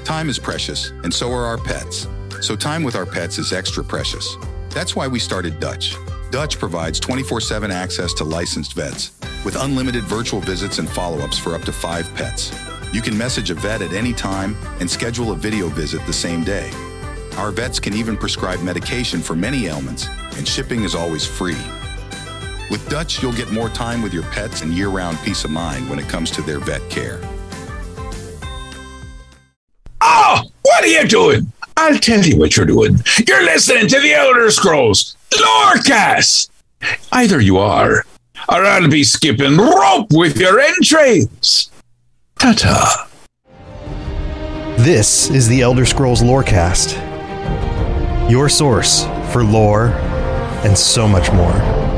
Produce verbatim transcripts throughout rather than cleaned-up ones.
Time is precious, and so are our pets. So time with our pets is extra precious. That's why we started Dutch. Dutch provides twenty-four seven access to licensed vets, with unlimited virtual visits and follow-ups for up to five pets. You can message a vet at any time and schedule a video visit the same day. Our vets can even prescribe medication for many ailments, and shipping is always free. With Dutch, you'll get more time with your pets and year-round peace of mind when it comes to their vet care. Oh, what are you doing? I'll tell you what you're doing. You're listening to the Elder Scrolls Lorecast. Either you are, or I'll be skipping rope with your entrails. Ta-ta. This is the Elder Scrolls Lorecast, your source for lore and so much more.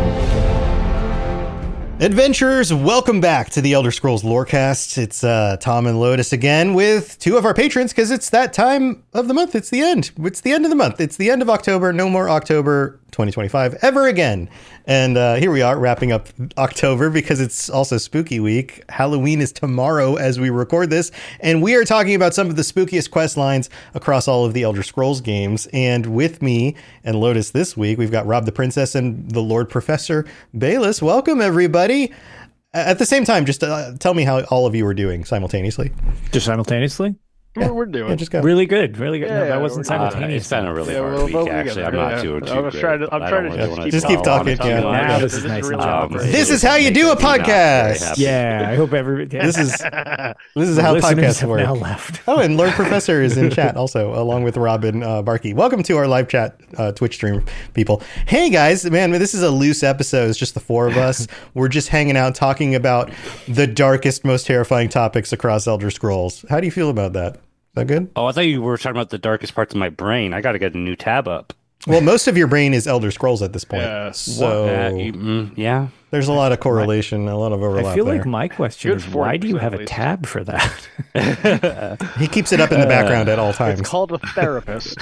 Adventurers, welcome back to the Elder Scrolls Lorecast. It's uh, Tom and Lotus again with two of our patrons because it's that time of the month. It's the end. It's the end of the month. It's the end of October. No more October twenty twenty-five ever again. And uh, here we are wrapping up October because it's also spooky week. Halloween is tomorrow as we record this. And we are talking about some of the spookiest quest lines across all of the Elder Scrolls games. And with me and Lotus this week, we've got Rob the Princess and the Lord Professor Bayless. Welcome, everybody. At the same time, just uh, tell me how all of you are doing simultaneously. Just simultaneously? Yeah. We're doing yeah, just go. Really good, really good. Yeah, no, that yeah, wasn't simultaneous. Uh, it's been a really yeah, hard we'll, week, we'll actually. I'm yeah. not doing too I was good. trying to, I'm I trying don't to really just wanna keep, just keep talking. talking. Yeah. Now This this is is nice really and Um, awkward. This is how you do a podcast. Yeah, I hope every This is this is how podcasts work. Now left. Oh, and Lord Professor is in chat also, along with Robin uh, Barkey. Welcome to our live chat uh, Twitch stream, people. Hey guys, man, this is a loose episode. It's just the four of us. We're just hanging out, talking about the darkest, most terrifying topics across Elder Scrolls. How do you feel about that? Is that good? Oh, I thought you were talking about the darkest parts of my brain. I got to get a new tab up. Well, most of your brain is Elder Scrolls at this point. Yes. So Uh, you- mm, yeah. there's a lot of correlation, a lot of overlap I feel there. like my question Good is, why do you forty percent have at a least. tab for that? He keeps it up in the background at all times. It's called a therapist.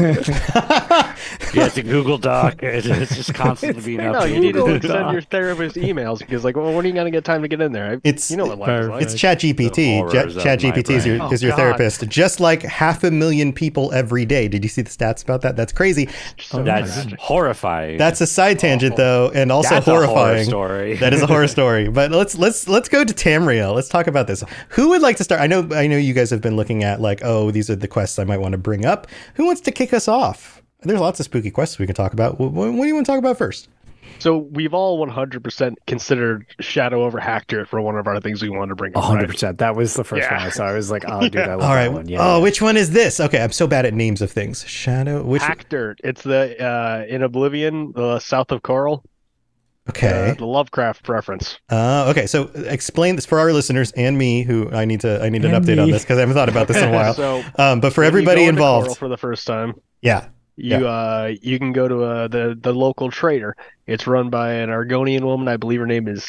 Yeah, it's a Google Doc. It's, it's just constantly being no, updated. you need to Google send Doc. your therapist emails because, like, well, when are you going to get time to get in there? I, It's- you know what life is like. It's ChatGPT. The horrors of ChatGPT is my your, brain. is your Oh, God. therapist, just like half a million people every day. Did you see the stats about that? That's crazy. So That's tragic. horrifying. That's a side tangent, though, and also That's a horror horrifying. story. That is a horror story. But let's let's let's go to Tamriel. Let's talk about this. Who would like to start? I know I know you guys have been looking at like, oh, these are the quests I might want to bring up. Who wants to kick us off? There's lots of spooky quests we can talk about. What, what do you want to talk about first? So we've all one hundred percent considered Shadow over Hactor for one of our things we wanted to bring up. A hundred right? percent. That was the first Yeah. one I saw. I was like, oh, dude, I love All right. that one. Yeah. Oh, which one is this? Okay, I'm so bad at names of things. Shadow. Which? Hactor. It's the uh, in Oblivion, uh, south of Coral. Okay. Uh, the Lovecraft reference. Uh, okay, so explain this for our listeners and me, who I need to I need an And update me. on this because I haven't thought about this in a while. So um, but for when you everybody go into Coral involved, for the first time, yeah, you uh you can go to uh, the the local trader. It's run by an Argonian woman. I believe her name is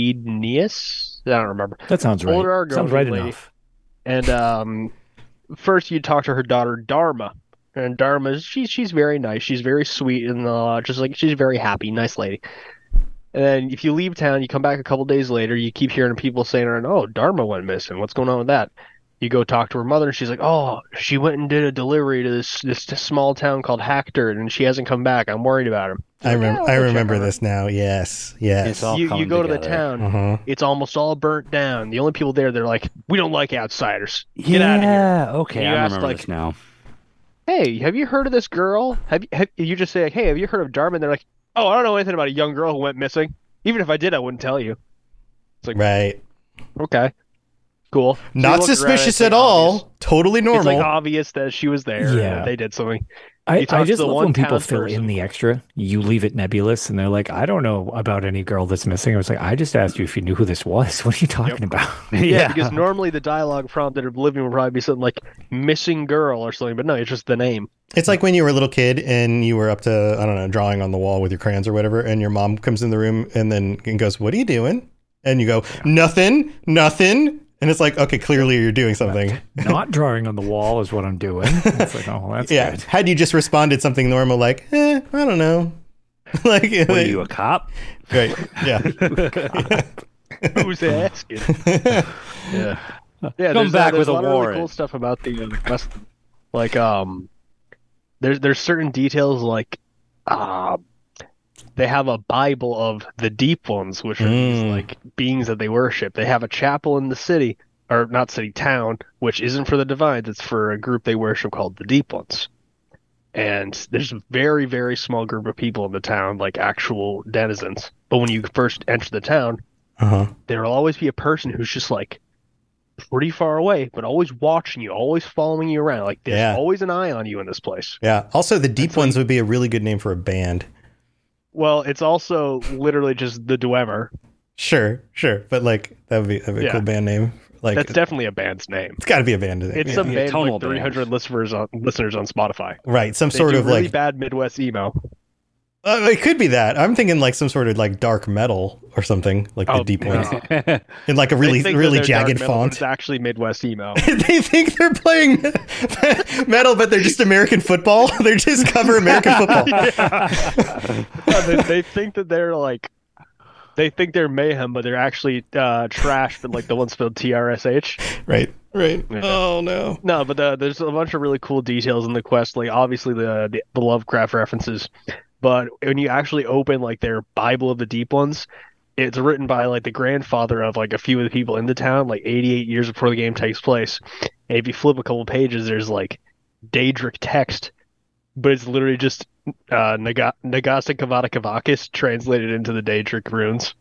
Cednius. I don't remember. That sounds right. Older Argonian Sounds right lady. enough. And um, first you talk to her daughter Dharma, and Dharma she's she's very nice. She's very sweet and uh, just like she's very happy, nice lady. And then if you leave town, you come back a couple days later, you keep hearing people saying, "Oh, Dharma went missing. What's going on with that?" You go talk to her mother, and she's like, "Oh, she went and did a delivery to this this small town called Hactor, and she hasn't come back. I'm worried about her." I remember Yeah, I we'll check remember on her. this now. Yes, yes. It's all You you coming go to the together. town. uh-huh. It's almost all burnt down. The only people there, they're like, "We don't like outsiders. Get out of here." Yeah, okay, You I asked, remember like- this now. Hey, have you heard of this girl? Have you, have, you just say, like, hey, have you heard of Dharma? And they're like, oh, I don't know anything about a young girl who went missing. Even if I did, I wouldn't tell you. It's like, Right. okay, cool. So you Not look around, suspicious it's, like, at all. obvious- Totally It's normal. like obvious that she was there. Yeah. And they did something. I, You talk I to just the love one when people fill townsperson. in the extra. You leave it nebulous, and they're like, I don't know about any girl that's missing. I was like, I just asked you if you knew who this was. What are you talking about? Yeah, because normally the dialogue prompted of Oblivion would probably be something like missing girl or something, but no, it's just the name. It's like when you were a little kid and you were up to, I don't know, drawing on the wall with your crayons or whatever, and your mom comes in the room and then and goes, "What are you doing?" And you go, "Nothing, nothing." And it's like, okay, clearly you're doing something. Not drawing on the wall is what I'm doing. It's like, oh, well, that's Yeah. good. Had you just responded something normal like, eh, I don't know. like, What are you, a cop? right. Yeah. Who's asking? Yeah. Yeah, Come there's, back uh, there's with a a lot of really warrant. cool stuff about the uh, West. Like, um, there's there's certain details like, uh, they have a Bible of the Deep Ones, which are these Mm. like beings that they worship. They have a chapel in the city, or not city, town, which isn't for the Divines. It's for a group they worship called the Deep Ones. And there's a very, very small group of people in the town, like actual denizens. But when you first enter the town, Uh-huh. there will always be a person who's just like pretty far away, but always watching you, always following you around. Like there's Yeah. always an eye on you in this place. Yeah. Also, the Deep That's Ones like- would be a really good name for a band. Well, it's also literally just the Dwemer. Sure, sure. But like that would be, that'd be a Yeah. cool band name. Like That's definitely a band's name. it's got to be a band name. It's yeah. some yeah, band with tonal like band. three hundred listeners on listeners on Spotify. Right, some They sort do of really like bad Midwest emo. uh, it could be that. I'm thinking like some sort of like dark metal or something like the Oh, Deep no. Ones in like a They really think that really they're dark jagged metal, but font. It's actually Midwest emo. They think they're playing metal, but they're just American football. They're just cover American football. Yeah, they, they think that they're like, they think they're mayhem, but they're actually uh, trash, but like the one spelled T R S H. Right, right. Yeah. Oh no. No, but uh, there's a bunch of really cool details in the quest, like obviously the, the the Lovecraft references. But when you actually open like their Bible of the Deep Ones, it's written by like the grandfather of like a few of the people in the town, like eighty-eight years before the game takes place. And if you flip a couple pages, there's like Daedric text, but it's literally just uh, Naga- Nagasa Kavada Kavakis translated into the Daedric runes.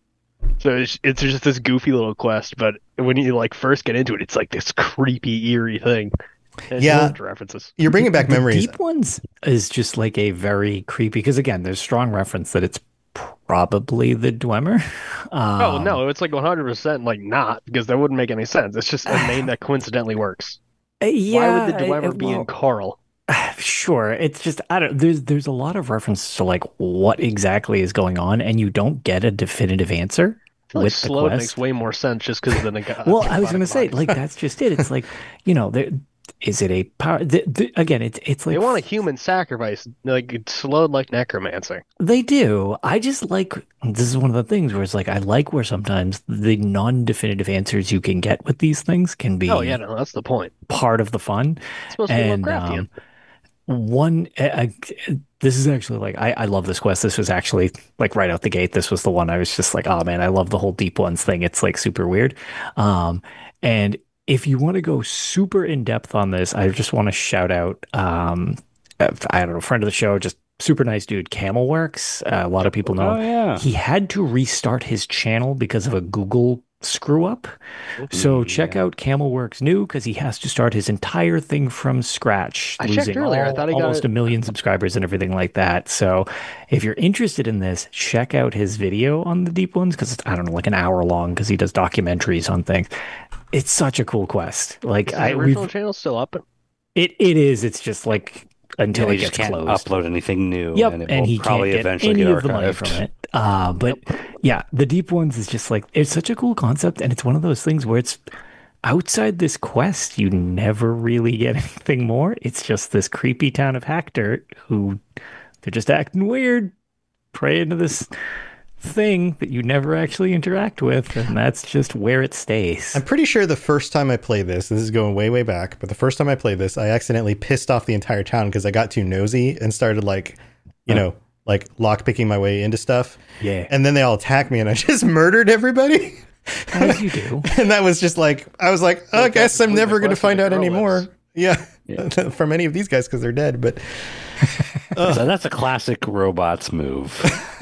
So it's, it's just this goofy little quest, but when you like first get into it, it's like this creepy, eerie thing. And it's Yeah. loads of references. You're bringing back The memories. Deep Ones is just like a very creepy, because again, there's strong reference that it's probably the Dwemer. Um, Oh no, it's like one hundred percent like not, because that wouldn't make any sense. It's just a name that coincidentally works. uh, Yeah, Why would the Dwemer uh, be well, in Carl? Sure. It's just I don't there's there's a lot of reference to like what exactly is going on, and you don't get a definitive answer I feel like with the Sloan quest. makes way more sense just because of the Naga- Well, I was going to say, Kavada like, that's just it. It's like, you know, there is it a power? The, the, again, it's it's like They want a human sacrifice, like it's slowed like necromancy. They do. I just like this is one of the things where it's like I like where sometimes the non-definitive answers you can get with these things can be Oh yeah, no, that's the point. part of the fun. It's supposed to be And Lovecraftian. um, one, I, I- this is actually like I, I love this quest. This was actually like right out the gate. This was the one I was just like, oh man, I love the whole Deep Ones thing. It's like super weird. Um, and if you want to go super in depth on this, I just want to shout out, um, I don't know, friend of the show, just super nice dude, Camelworks. Uh, a lot of people know. Oh yeah. He had to restart his channel because of a Google screw up. So check out Camelworks New because he has to start his entire thing from scratch, I checked losing earlier. I all- thought he got almost it- a million subscribers and everything like that. So if you're interested in this, check out his video on the Deep Ones because it's, I don't know, like an hour long because he does documentaries on things. It's such a cool quest. Like Is I, the we've, original channel still up? it, it is. It's just like until Until it you just gets can't closed. upload anything new, Yep, and it and will he probably can't get eventually any get of the money archived. from it. Uh, but yeah, the Deep Ones is just like it's such a cool concept, and it's one of those things where it's outside this quest, you never really get anything more. It's just this creepy town of Hackdirt who they're just acting weird, pray into this thing that you never actually interact with, and that's just where it stays. I'm pretty sure the first time I played this, this is going way, way back, but the first time I played this, I accidentally pissed off the entire town because I got too nosy and started like, you know, like lockpicking my way into stuff. Yeah, And then they all attacked me and I just murdered everybody. as you do. And that was just like, I was like, oh, I guess I'm complete never going to neglect of find the out girl anymore. lips. Yeah. From any of these guys because they're dead. But So that's a classic robots move.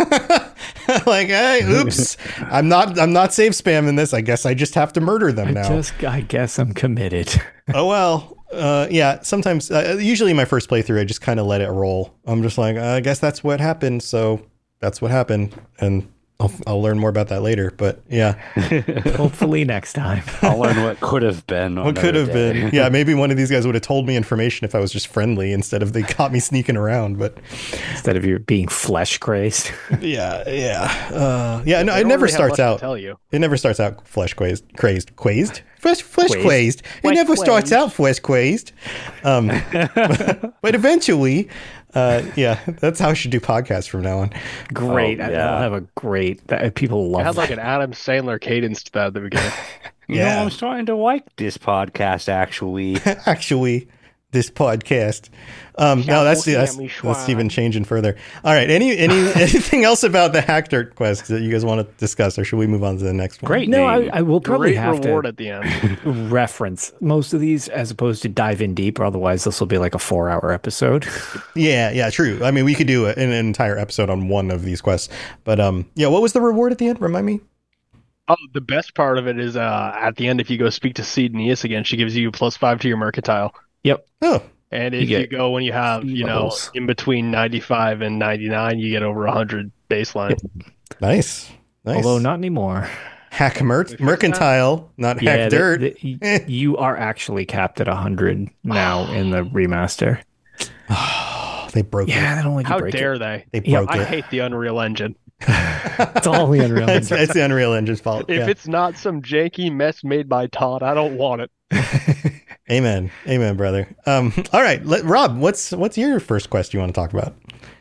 like, hey, oops, I'm not, I'm not save spamming this. I guess I just have to murder them I now. just, I guess I'm committed. Oh, well, uh, yeah, sometimes, uh, usually my first playthrough, I just kind of let it roll. I'm just like, uh, I guess that's what happened. So that's what happened. And I'll, I'll learn more about that later. But yeah, Hopefully next time. I'll learn what could have been. what could have been. Yeah, maybe one of these guys would have told me information if I was just friendly instead of they caught me sneaking around. But Instead of you being flesh crazed. yeah, yeah. Uh, yeah, no, They it don't never really have starts much to out. Tell you. It never starts out flesh crazed. Crazed. Crazed? Flesh, flesh Quazed. crazed. It Flesh never starts crazed. out flesh crazed. Um, but eventually, Uh, yeah, that's how I should do podcasts from now on. Great. Oh, I- yeah. I'll have a great. That, people It love had like that. an Adam Sandler cadence to that at the beginning. You Yeah. know, I'm starting to like this podcast, actually. Actually, this podcast. Um, no, that's that's, Yummy that's even schwan. changing further. All right. Any any anything else about the Hack Dirt quest that you guys want to discuss, or should we move on to the next one? Great No, I, name. I will probably Great have reward to at the end. reference most of these as opposed to dive in deep, or otherwise this will be like a four-hour episode. Yeah, yeah, true. I mean, we could do a, an entire episode on one of these quests, but um, yeah. What was the reward at the end? Remind me. Oh, the best part of it is uh, at the end, if you go speak to Seed Neas again, she gives you plus five to your mercantile. Yep. Oh, And You if you, get go when you have, you know, levels. in between ninety-five and ninety-nine, you get over one hundred baseline. nice, nice. Although not anymore. Hack mer- mercantile, not Yeah, hack the- dirt. the- Eh. you are actually capped at one hundred now in the remaster. Oh, they broke Yeah, it. they don't let you How break dare it. they? They Yeah, broke I it. hate the Unreal Engine. It's all the Unreal it's, Engine. it's the Unreal Engine's fault. If yeah. it's not some janky mess made by Todd, I don't want it. Amen, amen, brother. Um, all right, let, Rob, what's what's your first quest you want to talk about?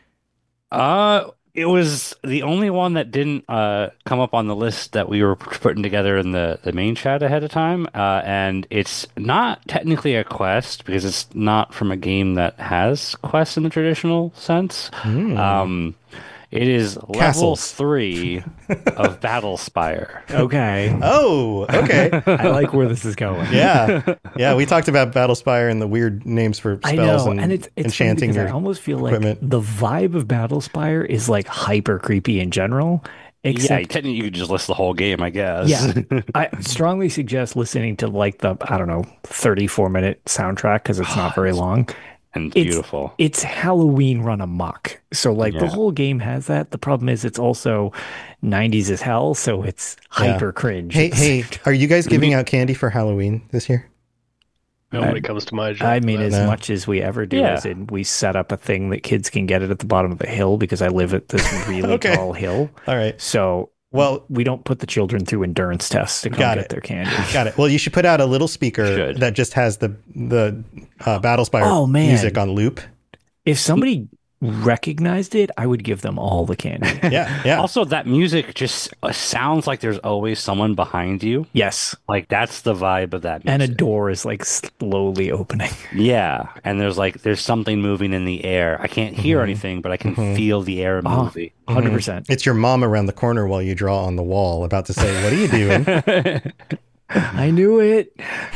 Uh, it was the only one that didn't uh come up on the list that we were putting together in the the main chat ahead of time. Uh, and it's not technically a quest because it's not from a game that has quests in the traditional sense. Um, it is level Castles. three of Battlespire. Okay. Oh, okay. I like where this is going. Yeah, yeah. We talked about Battlespire and the weird names for I spells know, and, and, it's it's funny enchanting. because I Your, almost feel like equipment. the vibe of Battlespire is like hyper creepy in general. Yeah, Except, technically you could just list the whole game, I guess. yeah, I strongly suggest listening to like the I don't know thirty-four minute soundtrack because it's not very long. and It's- beautiful. It's Halloween run amok, so like the Yeah. whole game has that. The problem is it's also nineties as hell, so it's Yeah. hyper cringe. hey, at the hey, same time. are you guys giving out candy for Halloween this year? Nobody comes to my job. I mean, as No. much as we ever do, Yeah. as in we set up a thing that kids can get it at the bottom of a hill because I live at this really Okay. tall hill. All right. So Well, we don't put the children through endurance tests to come Got get it. their candy. got it. Well, you should put out a little speaker Should. that just has the the uh, Battlespire Oh, man. music on loop. If somebody recognized it, I would give them all the candy. Yeah, yeah. Also, that music just uh, sounds like there's always someone behind you. Yes. Like that's the vibe of that music. And a door is like slowly opening. Yeah, and there's like there's something moving in the air. I can't hear anything, but I can feel the air Oh, moving. one hundred percent. It's your mom around the corner while you draw on the wall, about to say, "What are you doing?" I knew it.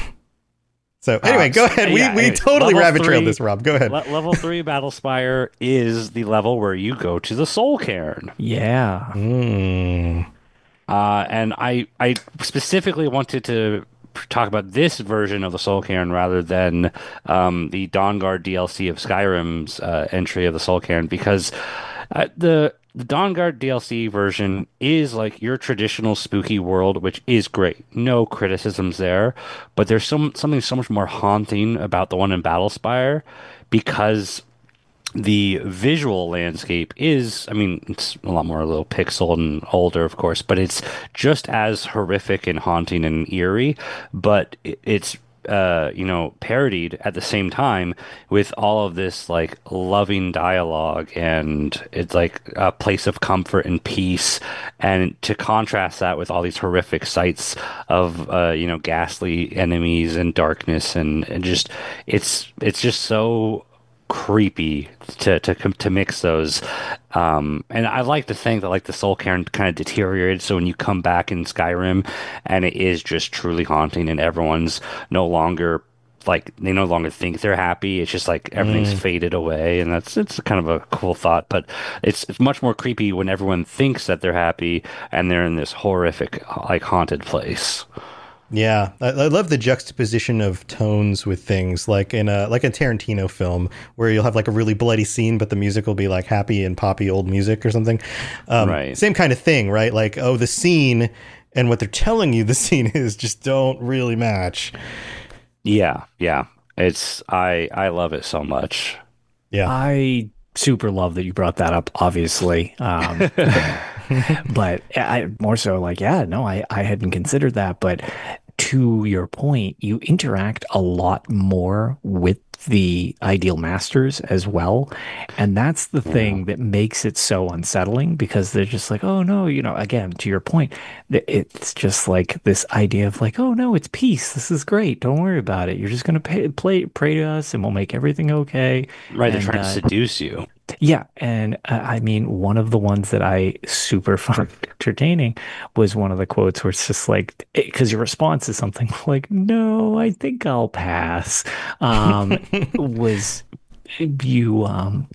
So anyway, go ahead. We yeah, we anyway, totally level rabbit trailed three- this, Rob. Go ahead. Le- level three Battlespire is the level where you go to the Soul Cairn. Yeah. Mm. Uh, and I, I specifically wanted to talk about this version of the Soul Cairn rather than um, the Dawnguard D L C of Skyrim's uh, entry of the Soul Cairn because uh, the the Dawnguard D L C version is like your traditional spooky world, which is great. No criticisms there, but there's some something so much more haunting about the one in Battlespire because the visual landscape is, I mean, it's a lot more a little pixel and older, of course, but it's just as horrific and haunting and eerie, but it- it's, uh, you know, parodied at the same time with all of this like loving dialogue and it's like a place of comfort and peace. And to contrast that with all these horrific sights of, uh, you know, ghastly enemies and darkness and, and just, it's, it's just so creepy to to to mix those, um, and I like to think that like the Soul Cairn kind of deteriorated. So when you come back in Skyrim, and it is just truly haunting, and everyone's no longer like they no longer think they're happy. It's just like everything's faded away, and that's it's kind of a cool thought. But it's it's much more creepy when everyone thinks that they're happy and they're in this horrific like haunted place. Yeah, I, I love the juxtaposition of tones with things like in a like a Tarantino film where you'll have like a really bloody scene, but the music will be like happy and poppy old music or something. Um, Right. Same kind of thing, right? Like, oh, the scene and what they're telling you the scene is just don't really match. Yeah, yeah. It's I I love it so much. Yeah. I super love that you brought that up, obviously. Um, but I more so like, yeah, no, I, I hadn't considered that. But to your point, you interact a lot more with the ideal masters as well. And that's the thing Yeah. that makes it so unsettling, because they're just like, oh no, you know, again, to your point, th- it's just like this idea of like, oh no, it's peace. This is great. Don't worry about it. You're just going to pay, play, pray to us and we'll make everything okay. Right, they're And, trying to uh, seduce you. yeah, and uh, I mean, one of the ones that I super found entertaining was one of the quotes where it's just like, because your response is something like, "No, I think I'll pass." Um, was you um,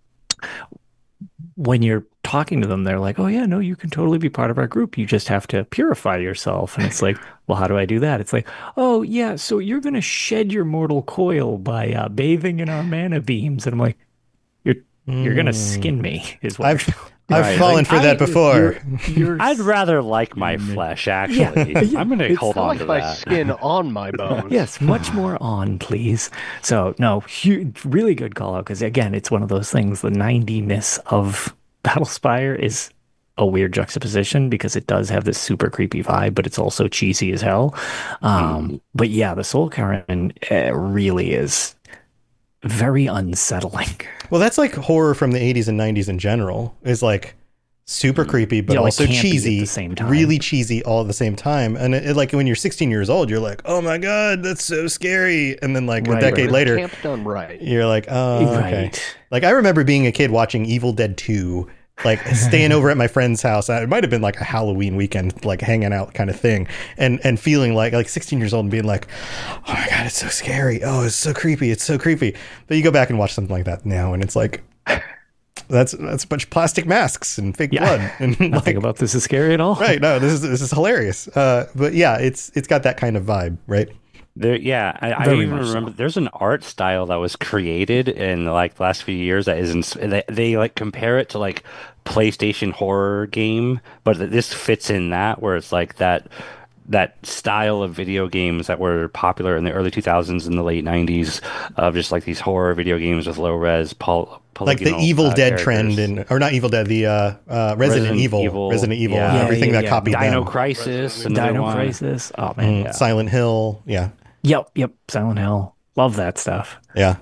when you're talking to them, they're like, "Oh yeah, no, you can totally be part of our group. You just have to purify yourself." And it's like, "Well, how do I do that?" It's like, "Oh yeah, so you're gonna shed your mortal coil by uh, bathing in our mana beams." And I'm like, "You're you're gonna skin me," is what I've you're I've Right, fallen like, for that I- before. You're, you're I'd rather like my flesh, actually. I'm going to it's hold I on like to my that. skin on my bones. Yes, much more on, please. So, no, hu really good call out, because again, it's one of those things. The ninety-ness of Battlespire is a weird juxtaposition because it does have this super creepy vibe, but it's also cheesy as hell. Um, Mm. But yeah, the Soul Karen uh, really is very unsettling. Well, that's like horror from the eighties and nineties in general. Is like super creepy, but Yeah, like also campy at cheesy. the same time. Really cheesy all at the same time. And it, it, like when you're sixteen years old, you're like, "Oh my god, that's so scary!" And then like Right, a decade right. later, Camp done right. you're like, "Oh, okay." Right. Like I remember being a kid watching Evil Dead two, like staying over at my friend's house. It might have been like a Halloween weekend, like hanging out kind of thing, and and feeling like like sixteen years old and being like, "Oh my god, it's so scary. Oh, it's so creepy. It's so creepy." But you go back and watch something like that now, and it's like, that's that's a bunch of plastic masks and fake Yeah. blood, and Nothing like, about this is scary at all. right? No, this is this is hilarious. Uh, but yeah, it's it's got that kind of vibe, right? There, yeah, I, I Very even much so. remember there's an art style that was created in like the last few years that isn't they, they like compare it to like PlayStation horror game, but this fits in that where it's like that that style of video games that were popular in the early two thousands and the late nineties of just like these horror video games with low res pol- Like the polygonal, Evil uh, Dead characters. trend, and or not Evil Dead, the uh, uh, Resident, Resident Evil, Evil, Resident Evil, yeah. and Yeah, everything yeah, that yeah. copied Dino them. Crisis, another Dino one. Crisis. Oh man. Mm, Silent Hill, yeah. Yep, yep. Silent Hill. Love that stuff. Yeah.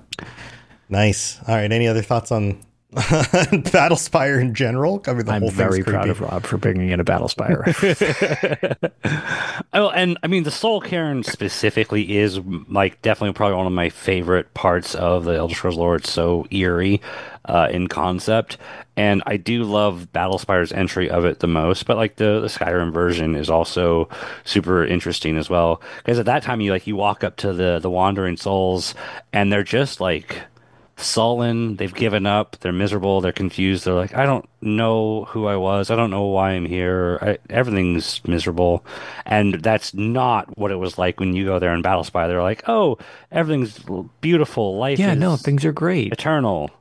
Nice. All right. Any other thoughts on Battlespire in general? I mean, the I'm whole very thing's creepy. proud of Rob for bringing in a Battlespire reference. Oh, and I mean, the Soul Cairn specifically is like definitely probably one of my favorite parts of the Elder Scrolls lore. It's so eerie uh, in concept, and I do love Battlespire's entry of it the most. But like the, the Skyrim version is also super interesting as well, because at that time you like you walk up to the the Wandering Souls, and they're just like sullen, they've given up, they're miserable, they're confused, they're like, I don't know who I was, I don't know why I'm here, I, everything's miserable. And that's not what it was like when you go there in Battlespire. They're like, oh, everything's beautiful, life Yeah, is no, things are great. eternal.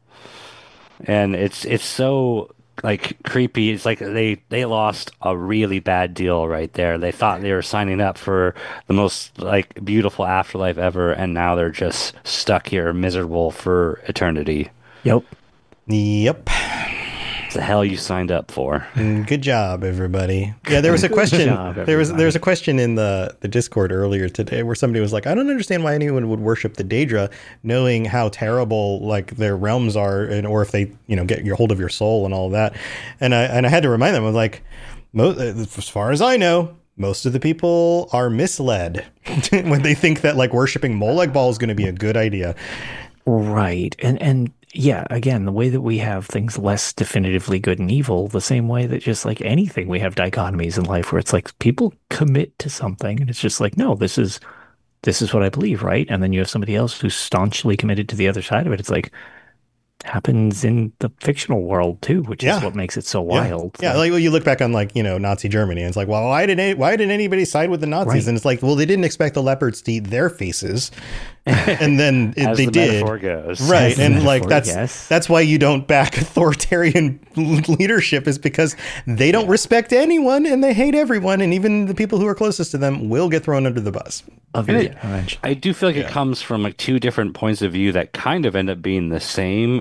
And it's it's so like creepy. It's like they they lost a really bad deal right there. They thought they were signing up for the most like beautiful afterlife ever, and now they're just stuck here miserable for eternity. Yep. Yep. It's the hell you signed up for. Mm, Good job, everybody. Yeah, there was a question. job, there was there was everybody. a question in the the Discord earlier today where somebody was like, "I don't understand why anyone would worship the Daedra, knowing how terrible like their realms are, and or if they you know get your hold of your soul and all of that." And I and I had to remind them, I was like, Mo- as far as I know, most of the people are misled when they think that like worshiping Molag Bal is going to be a good idea. Right. And and yeah, again, the way that we have things less definitively good and evil, the same way that just like anything, we have dichotomies in life where it's like people commit to something and it's just like, no, this is this is what I believe, right? And then you have somebody else who's staunchly committed to the other side of it. It's like happens in the fictional world too, which Yeah. is what makes it so Yeah. wild. Yeah, like well, you look back on like you know Nazi Germany, and it's like, well, why did any, why did anybody side with the Nazis? Right. And it's like, well, they didn't expect the leopards to eat their faces, and then it, As they the did. metaphor goes. Right, the and metaphor, like that's yes. that's why you don't back authoritarian leadership, is because they don't respect anyone and they hate everyone, and even the people who are closest to them will get thrown under the bus. Of And your it- generation. I do feel like it comes from like two different points of view that kind of end up being the same,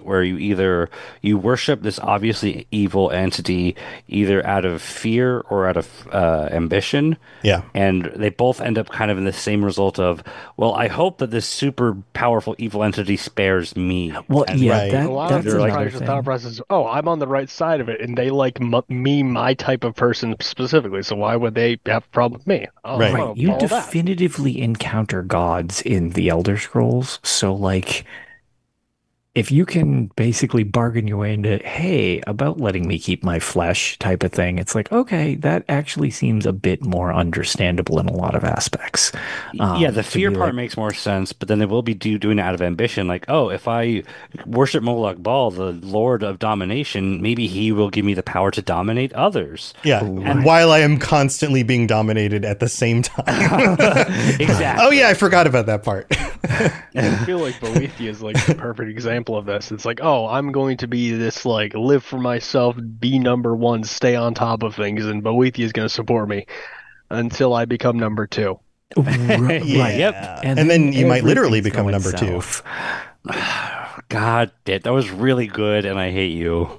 where you either you worship this obviously evil entity either out of fear or out of uh, ambition. Yeah. And they both end up kind of in the same result of, well, I hope that this super powerful evil entity spares me. Well, And yeah, Right. that, A lot that's of the like- another times the thing. thought process is, oh, I'm on the right side of it, and they like m- me, my type of person specifically. So why would they have a problem with me? Oh, Right. I Right, wanna you follow that. definitively encounter gods in the Elder Scrolls. So, like, if you can basically bargain your way into, hey, about letting me keep my flesh type of thing, it's like, okay, that actually seems a bit more understandable in a lot of aspects. Um, yeah, the to fear be part like- makes more sense, but then they will be do, doing it out of ambition. Like, oh, if I worship Moloch Baal, the Lord of Domination, maybe he will give me the power to dominate others. Yeah. Right. While I am constantly being dominated at the same time. Exactly. Oh, yeah. I forgot about that part. I feel like Boethia is like the perfect example of this. It's like, oh, I'm going to be this like live for myself, be number one, stay on top of things, and Boethia is going to support me until I become number two. Right, Yeah. Yep. And then you might literally everything's become going number two. south. God, that that was really good, and I hate you.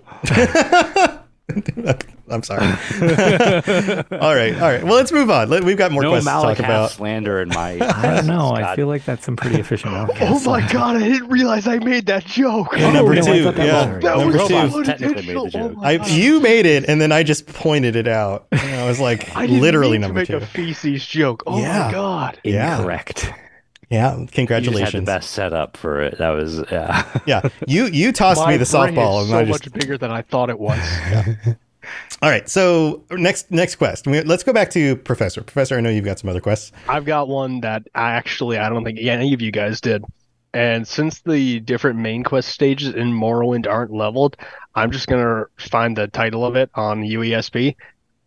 I'm sorry. all right. All right. Well, let's move on. Let- We've got more No questions to talk Malakath about. slander in my. I don't know. I God. feel like that's some pretty efficient Oh outcasts. my god, I didn't realize I made that joke. Yeah, Oh, number no, I two. thought that Yeah. was- that Number was two. so Robots technically made the unintentional. joke. Oh my I, God. you made it, and then I just pointed it out. And I was like, I didn't literally mean to number make two. a feces joke. Oh Yeah. my god. Yeah. Incorrect. Yeah, You just had the congratulations. best setup for it. That was yeah. Yeah, you you tossed My me the brain softball, is and so I just. much bigger than I thought it was. All right, so next next quest. We- Let's go back to Professor. Professor, I know you've got some other quests. I've got one that I actually I don't think any of you guys did. And since the different main quest stages in Morrowind aren't leveled, I'm just gonna find the title of it on U E S B,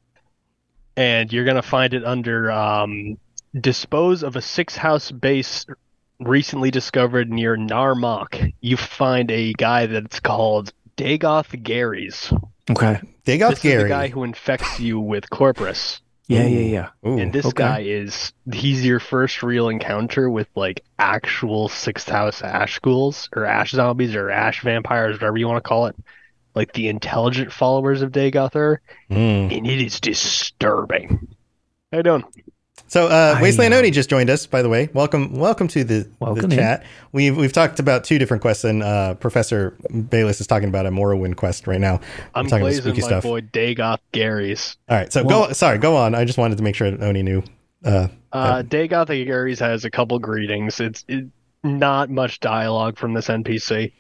and you're gonna find it under um, dispose of a six house base recently discovered near Narmak. You find a guy that's called Dagoth Gary's. Okay. Dagoth This is Gary. the guy who infects you with Corporus. Yeah, yeah, yeah. Ooh, And this okay. guy is he's your first real encounter with like actual sixth house ash ghouls or ash zombies or ash vampires, whatever you want to call it. Like the intelligent followers of Dagother, Mm. and it is disturbing. How you doing? So uh, I, Wasteland um, Oni just joined us, by the way. Welcome, welcome to the, Welcome the in. chat. We've we've talked about two different quests, and uh, Professor Bayless is talking about a Morrowind quest right now. I'm talking about blazing spooky my stuff. boy Dagoth Gary's. All right, so Well- go. Sorry, go on. I just wanted to make sure that Oni knew. Uh, Uh, Dagoth Gary's has a couple greetings. It's it, not much dialogue from this N P C,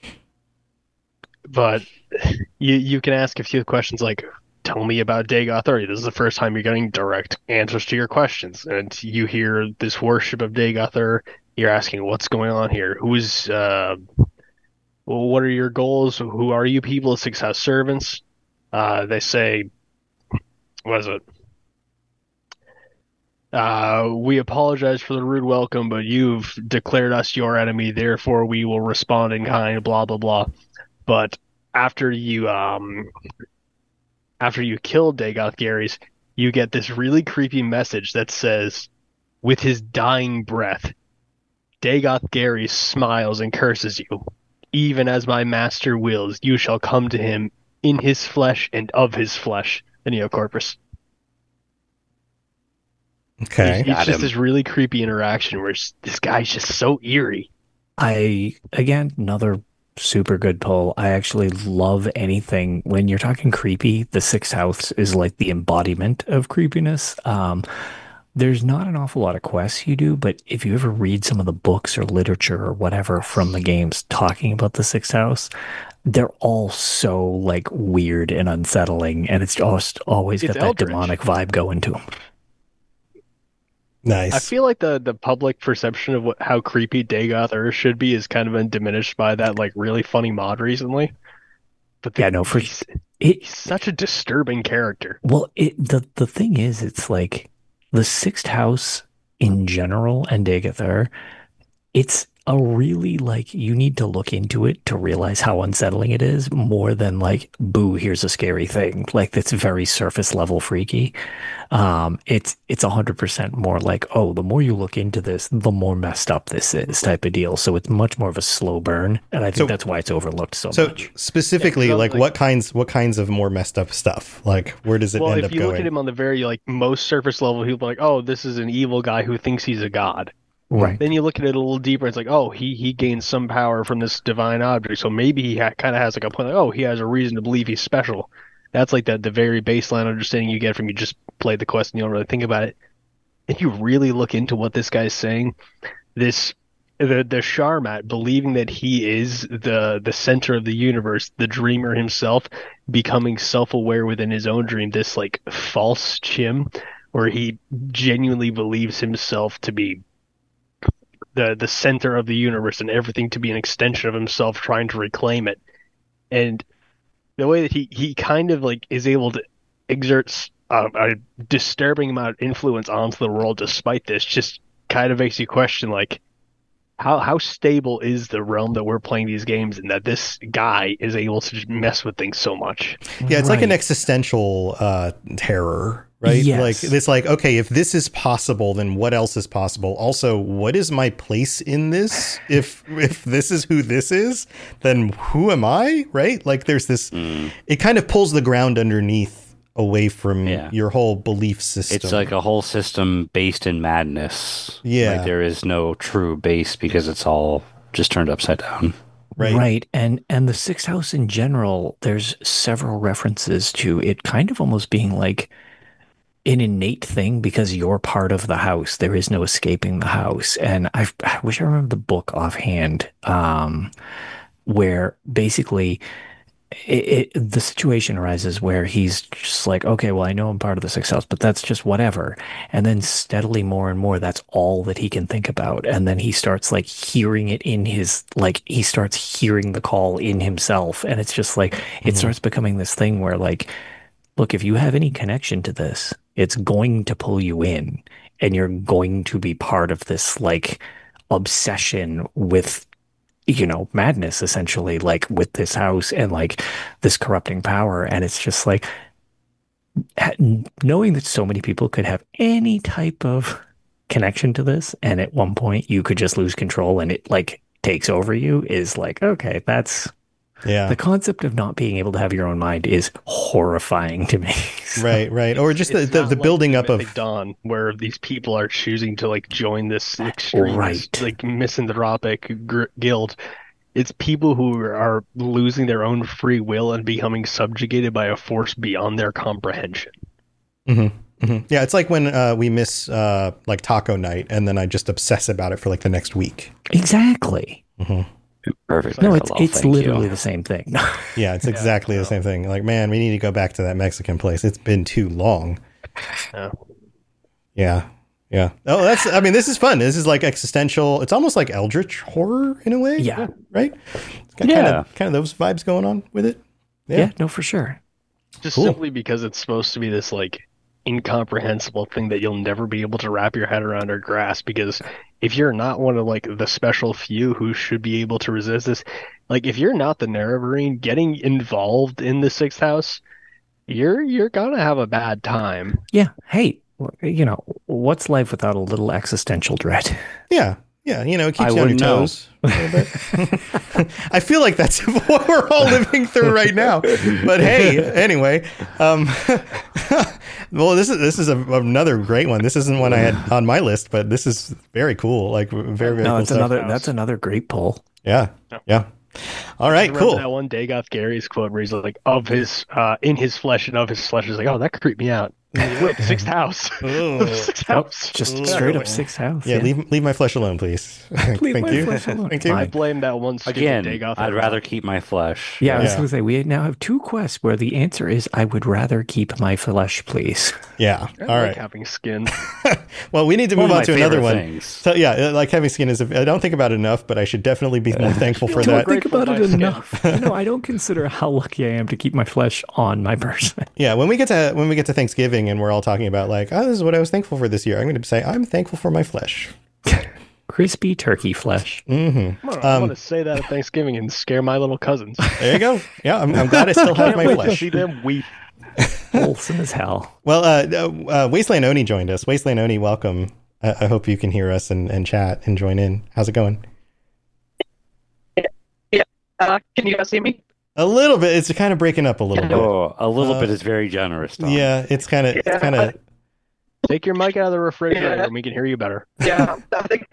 but you you can ask a few questions like, "Tell me about Dagoth." Or this is the first time you're getting direct answers to your questions, and you hear this worship of Dagoth. You're asking, "What's going on here? Who's uh, well, what are your goals? Who are you people? Six House servants?" Uh, they say, "What is it?" Uh, we apologize for the rude welcome, but you've declared us your enemy, therefore we will respond in kind, blah blah blah. But after you um after you kill Dagoth Gary's, you get this really creepy message that says, with his dying breath, Dagoth Gary smiles and curses you. Even as my master wills, you shall come to him in his flesh and of his flesh, the Neocorpus. okay. It's, it's just this really creepy interaction where it's- this guy's just so eerie. I, again, another super good pull. I actually love anything when you're talking creepy. The sixth house is like the embodiment of creepiness. Um, there's not an awful lot of quests you do, but if you ever read some of the books or literature or whatever from the games talking about the sixth house, they're all so like weird and unsettling, and it's just always It's got that eldritch. demonic vibe going to them. Nice. I feel like the, the public perception of what, how creepy Dagoth Ur should be is kind of been diminished by that like really funny mod recently. But the, Yeah, no, for he's, it. he's such a disturbing character. Well, it the the thing is, it's like the sixth house in general and Dagathar, it's a really like you need to look into it to realize how unsettling it is more than like, boo, here's a scary thing. Like that's very surface level freaky. Um, it's it's a hundred percent more like, oh, the more you look into this, the more messed up this is type of deal. So it's much more of a slow burn, and I think So- that's why it's overlooked so, So much. specifically, Yeah, like like- what kinds what kinds of more messed up stuff? Like where does it Well, end if up you going? look at him on the very like most surface level, he'll be like, "Oh, this is an evil guy who thinks he's a god." Right. Then you look at it a little deeper, it's like, "Oh, he he gains some power from this divine object, so maybe he ha- kind of has like a point. Like, oh, he has a reason to believe he's special." That's like the the very baseline understanding you get from you just played the quest and you don't really think about it. If you really look into what this guy's saying, this the the Sharmat believing that he is the the center of the universe, the dreamer himself, becoming self-aware within his own dream, this like false chim where he genuinely believes himself to be the the center of the universe and everything to be an extension of himself trying to reclaim it. And the way that he he kind of like is able to exert a, a disturbing amount of influence onto the world despite this just kind of makes you question like how how stable is the realm that we're playing these games in, that this guy is able to just mess with things so much. Yeah, it's like an Right. existential uh, terror, right? Yes. Like it's like, okay, if this is possible, then what else is possible? Also, what is my place in this? If if this is who this is, then who am I? Right? Like there's this. It kind of pulls the ground underneath away from Yeah. your whole belief system. It's like a whole system based in madness. Yeah. Like there is no true base because it's all just turned upside down. right. Right. And and the sixth house in general, there's several references to it kind of almost being like an innate thing because you're part of the house. There is no escaping the house. And I, I wish I remember the book offhand, um, where basically it, it, the situation arises where he's just like, okay, well, I know I'm part of the sixth house, but that's just whatever. And then steadily more and more, that's all that he can think about. And then he starts like hearing it in his, like he starts hearing the call in himself. And it's just like, it starts becoming this thing where like, look, if you have any connection to this, it's going to pull you in and you're going to be part of this like obsession with, you know, madness essentially, like with this house and like this corrupting power. And it's just like ha- knowing that so many people could have any type of connection to this. And at one point you could just lose control and it like takes over you is like, okay, that's Yeah. the concept of not being able to have your own mind is horrifying to me. So- Right. Right. Or just the, It's the, not the like building up Mythic of. Dawn, where these people are choosing to like join this extreme, Right. like misanthropic gr- guild. It's people who are losing their own free will and becoming subjugated by a force beyond their comprehension. Mhm, mhm. Yeah. It's like when uh, we miss uh, like taco night and then I just obsess about it for like the next week. Exactly. Perfect. No, Well, it's it's thank you. literally the same thing. Yeah, it's exactly the same thing. Like, man, we need to go back to that Mexican place. It's been too long. Yeah. Yeah. Yeah. Oh, that's, I mean, this is fun. This is like existential. It's almost like eldritch horror in a way. Yeah. Right? It's got Yeah. kind of, kind of those vibes going on with it. yeah. Yeah. no, for sure. Just Cool. simply because it's supposed to be this like incomprehensible thing that you'll never be able to wrap your head around or grasp, because if you're not one of like the special few who should be able to resist this, like if you're not the Nerevarine, getting involved in the sixth house, you're you're gonna have a bad time. Yeah. Hey, you know, what's life without a little existential dread? Yeah. Yeah. You know, it keeps I you on your wouldn't know. toes a little bit. I feel like that's what we're all living through right now. But hey, anyway, um, well, this is, this is a, another great one. This isn't one I had on my list, but this is very cool. Like very, very No, cool that's stuff. another that's another great pull. Yeah. Yeah. All right. Remember Cool. that one Dagoth Gary's quote where he's like, "Of his, uh, in his flesh and of his flesh," is like, "Oh, that creeped me out." Wait, sixth house. Ooh. Sixth Oh, house. just Ooh. straight up sixth house. Yeah, leave leave my flesh alone, please. Leave Thank my you. flesh alone. Thank you. I blame that one stupid Again, Dagoth. I'd rather keep my flesh. Yeah, I was Yeah. going to say we now have two quests where the answer is I would rather keep my flesh, please. Yeah. I All like right. having skin. Well, we need to One move of on my to another favorite one. things. So yeah, uh, like having skin is. A, I don't think about it enough, but I should definitely be more thankful for Don't that. think Think about my it skin. enough. You know, I don't consider how lucky I am to keep my flesh on my person. Yeah, when we get to when we get to Thanksgiving and we're all talking about like, oh, this is what I was thankful for this year. I'm going to say I'm thankful for my flesh. Crispy turkey flesh. Mm-hmm. I'm gonna, I'm Um, gonna say that at Thanksgiving and scare my little cousins. There you go. Yeah, I'm, I'm glad I still have Can't my wait to flesh. see them weep. Wholesome as hell. Well, uh, uh, Wasteland Oni joined us. Wasteland Oni, welcome. Uh, I hope you can hear us and, and chat and join in. How's it going? Yeah. Uh, can you guys see me? A little bit. It's kind of breaking up a little bit. Oh, a little Uh, bit is very generous, Tom. Yeah, it's kind of, it's Yeah. kind of. Take your mic out of the refrigerator Yeah. and we can hear you better. Yeah, I think.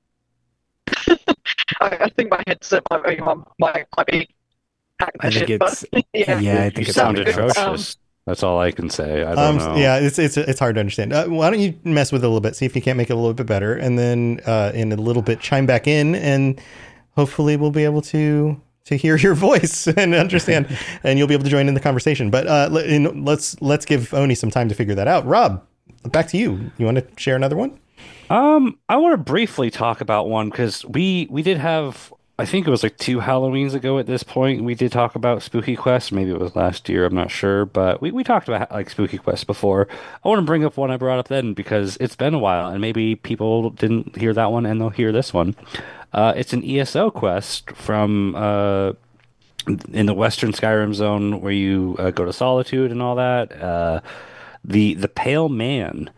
I, I think my headset might be my mic might be. I think shit, it's but, yeah. yeah. I You think it's sound pretty good. atrocious. That's all I can say. I Um, don't know. yeah, it's it's it's hard to understand. Uh, why don't you mess with it a little bit, see if you can't make it a little bit better, and then uh, in a little bit chime back in, and hopefully we'll be able to to hear your voice and understand, and you'll be able to join in the conversation. But uh, let, in, let's let's give Oni some time to figure that out. Rob, back to you. You want to share another one? Um, I want to briefly talk about one because we we did have, I think it was like two Halloweens ago at this point. We did talk about Spooky Quest. Maybe it was last year. I'm not sure, but we, we talked about like Spooky Quest before. I want to bring up one I brought up then because it's been a while and maybe people didn't hear that one and they'll hear this one. Uh, it's an E S O quest from uh, in the Western Skyrim zone where you uh, go to Solitude and all that. Uh, the the Pale Man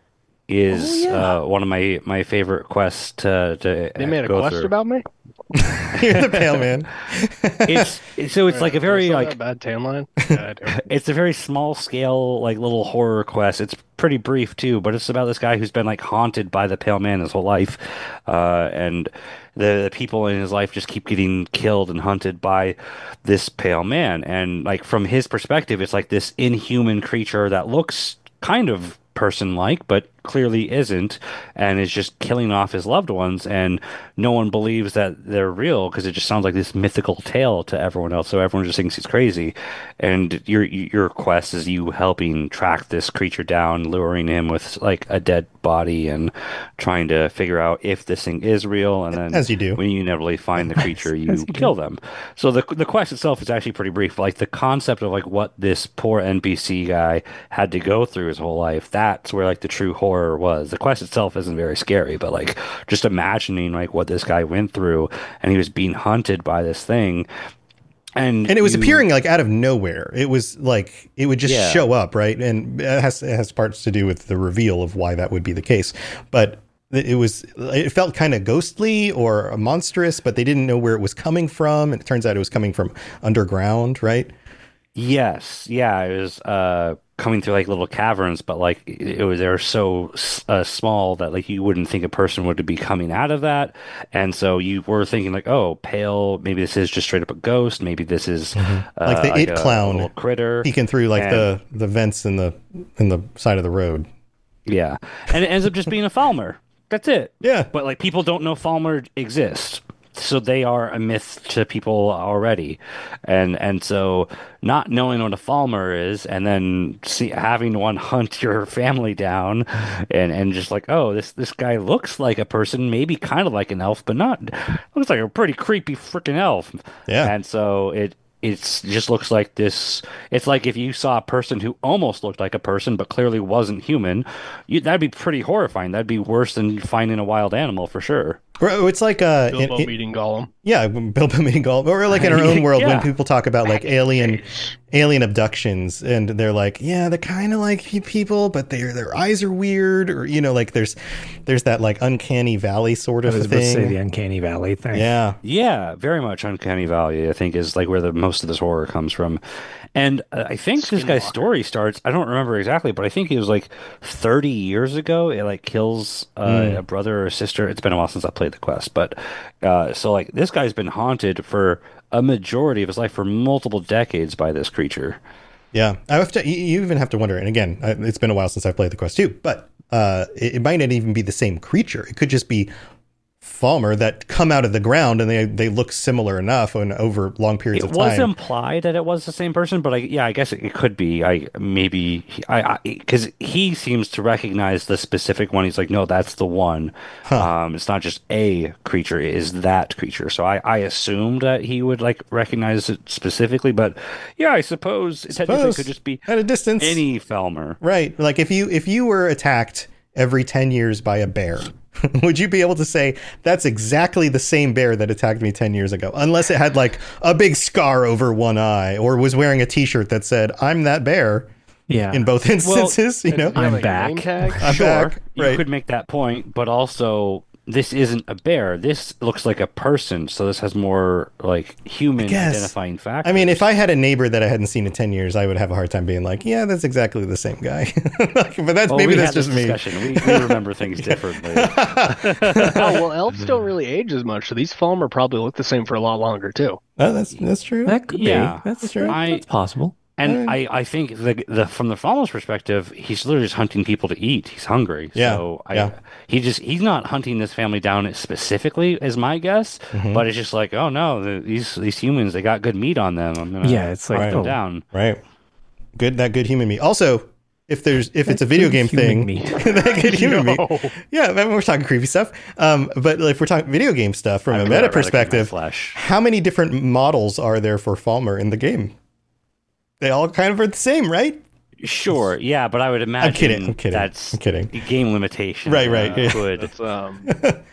is Oh, yeah. uh, one of my, my favorite quests to, to They made a go quest through. about me? You're the pale man. It's so it's like a very Is that like a bad tan line? Yeah, I do. it's a very small scale like little horror quest. It's pretty brief too, but it's about this guy who's been like haunted by the Pale Man his whole life, uh, and the, the people in his life just keep getting killed and hunted by this Pale Man. And like from his perspective, it's like this inhuman creature that looks kind of person-like, but clearly isn't, and is just killing off his loved ones, and no one believes that they're real because it just sounds like this mythical tale to everyone else, so everyone just thinks he's crazy. And your your quest is you helping track this creature down, luring him with like a dead body and trying to figure out if this thing is real, and then As you do. when you inevitably find the creature, you As you do. kill them. So the the quest itself is actually pretty brief. Like the concept of like what this poor N P C guy had to go through his whole life, that's where like the true horror was. The quest itself isn't very scary, but like just imagining like what this guy went through, and he was being hunted by this thing. And, And it was you- appearing like out of nowhere. It was like it would just Yeah. show up, right? And it has it has parts to do with the reveal of why that would be the case. But it was it felt kind of ghostly or monstrous, but they didn't know where it was coming from. And it turns out it was coming from underground, right? Yes, yeah, it was uh, coming through like little caverns, but like it, it was they were so uh, small that like you wouldn't think a person would be coming out of that, and so you were thinking like, oh, pale, maybe this is just straight up a ghost, maybe this is uh, Like the it a, clown a little critter Peeking through like And- the the vents in the in the side of the road. yeah, and it ends up just being a Falmer. That's it. Yeah. But like people don't know Falmer exists. So they are a myth to people already, and and so not knowing what a Falmer is, and then see, having one hunt your family down, and and just like, oh, this this guy looks like a person, maybe kind of like an elf, but not looks like a pretty creepy freaking elf. Yeah. And so it it's just looks like this. It's like if you saw a person who almost looked like a person but clearly wasn't human, you, that'd be pretty horrifying. That'd be worse than finding a wild animal for sure. Or It's like uh in- Bilbo in- meeting Gollum. yeah, Bilbo meeting Gollum, or like in our own world when Yeah. people talk about like alien alien abductions, and they're like, yeah, they're kind of like pe- people, but their their eyes are weird, or you know, like there's there's that like uncanny valley sort I of was about to say thing. the uncanny valley thing. Yeah, Yeah, very much Uncanny Valley, I think, is like where the most of this horror comes from. And uh, I think this guy's Skinwalker. story starts, I don't remember exactly, but I think it was like thirty years ago. It like kills uh, a brother or a sister. It's been a while since I played the quest, but uh, so like this guy's been haunted for a majority of his life, for multiple decades, by this creature. yeah. I have to. You you even have to wonder. And again, I- it's been a while since I've played the quest too. But uh, it, it might not even be the same creature. It could just be Falmer that come out of the ground, and they they look similar enough and over long periods It of was time. implied that it was the same person, but I, yeah, I guess it, it could be. I maybe he- I because he seems to recognize the specific one. He's like, no, that's the one. Um, it's not just a creature; it is that creature. So I, I assumed that he would like recognize it specifically, but yeah, I suppose, it technically Suppose could just be at a distance, any Falmer. right? Like if you if you were attacked every ten years by a bear, would you be able to say that's exactly the same bear that attacked me ten years ago? Unless it had like a big scar over one eye or was wearing a t-shirt that said, I'm that bear. Yeah. In both instances, you know, Does it have, I'm like, a back. name tag? I'm Sure, back. you Right. could make that point, but also this isn't a bear. This looks like a person, so this has more like human guess. identifying factors. I mean, if I had a neighbor that I hadn't seen in ten years, I would have a hard time being like, yeah, that's exactly the same guy. But that's Well, maybe we that's had this just me. discussion. We, we remember things differently. Oh, well, elves don't really age as much, so these Falmer probably look the same for a lot longer, too. Oh, that's that's true. That could Yeah. be. That's true. I- That's possible. And I, I think the, the from the farmer's perspective, he's literally just hunting people to eat. He's hungry. Yeah, So I, yeah. he just he's not hunting this family down specifically, is my guess. Mhm. But it's just like, oh no, the, these these humans, they got good meat on them. I'm gonna Yeah, it's like, hunt them oh. down. Right. Good. That good human meat. Also, if there's if it's a video game Human thing, meat. that good human No. meat. Yeah, I mean, we're talking creepy stuff. Um, but if we're talking video game stuff from I'd a rather meta get my perspective, flesh. how many different models are there for Falmer in the game? They all kind of are the same, right? Sure, yeah, but I would imagine kidding, I'm kidding, that's I'm kidding. game limitation. Right, right, uh, yeah. Could It's, um,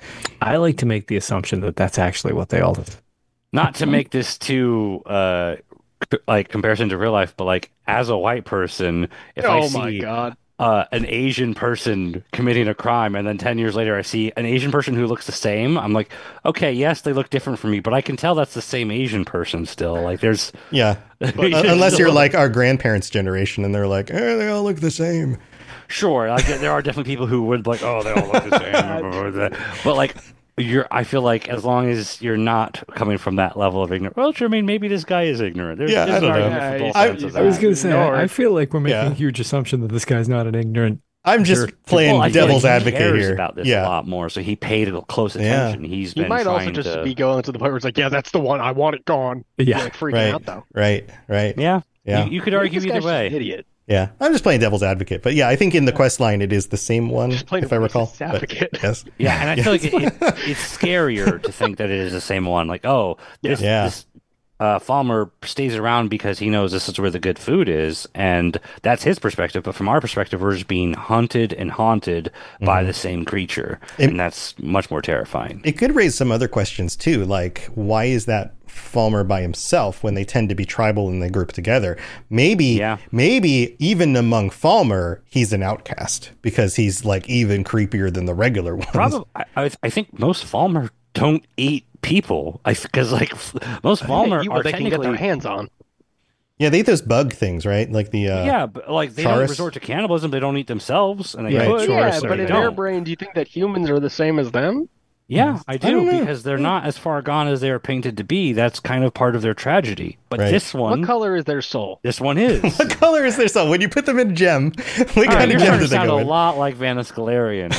I like to make the assumption that that's actually what they all do. not to make this too uh c- like comparison to real life, but like as a white person, if I oh see my god. uh, an Asian person committing a crime, and then ten years later I see an Asian person who looks the same, I'm like, okay, yes, they look different from me, but I can tell that's the same Asian person still. Like, there's Yeah. Un- Unless you're like our grandparents' generation and they're like, eh, they all look the same. sure, like there are definitely people who would like, oh, they all look the same, but like. You're. I feel like as long as you're not coming from that level of ignorance. Well, sure, I mean, maybe this guy is ignorant. There's, Yeah, there's I don't an know. argument for both I- sides of I was that. gonna say, No, I, I feel like we're making Yeah. a huge assumption that this guy's not an ignorant. I'm just Sure. playing Well, I feel devil's like he advocate cares here. about this Yeah. a lot more, so he paid close Yeah. attention. He's He been might also trying just to... be going to the point where it's like, yeah, that's the one. I want it gone. Yeah. Like freaking Right. out, though. Right. Right. Yeah, Yeah. You, you could Maybe argue this guy's either just an way. idiot. Yeah. I'm just playing devil's advocate. But yeah, I think in the quest line it is the same one, Just playing if I recall. racist But advocate. yes. Yeah, and I feel like it, it, it's scarier to think that it is the same one. Like, oh, this, Yeah. this uh, Falmer stays around because he knows this is where the good food is, and that's his perspective. But from our perspective, we're just being hunted and haunted by the same creature, It- and that's much more terrifying. It could raise some other questions too, like why is that Falmer by himself when they tend to be tribal and they group together? Maybe, Yeah. maybe even among Falmer, he's an outcast because he's like even creepier than the regular ones. Probably, I, I I think most Falmer don't eat people. I because like f- most Falmer Eat are what they can get their technically. hands on. Yeah, they eat those bug things, right? Like the uh, Yeah, but like they Chaurus? don't resort to cannibalism. They don't eat themselves, and they Yeah, could. Chaurus Yeah, are but in the- their don't. brain, do you think that humans are the same as them? Yeah, I do, don't know. because they're not as far gone as they are painted to be. That's kind of part of their tragedy. But Right. this one, What color is their soul? this one is. What color is their soul? When you put them in a gem, what All right, kind you're of gem starting do to they sound go a in? lot like Vanna Scalarian.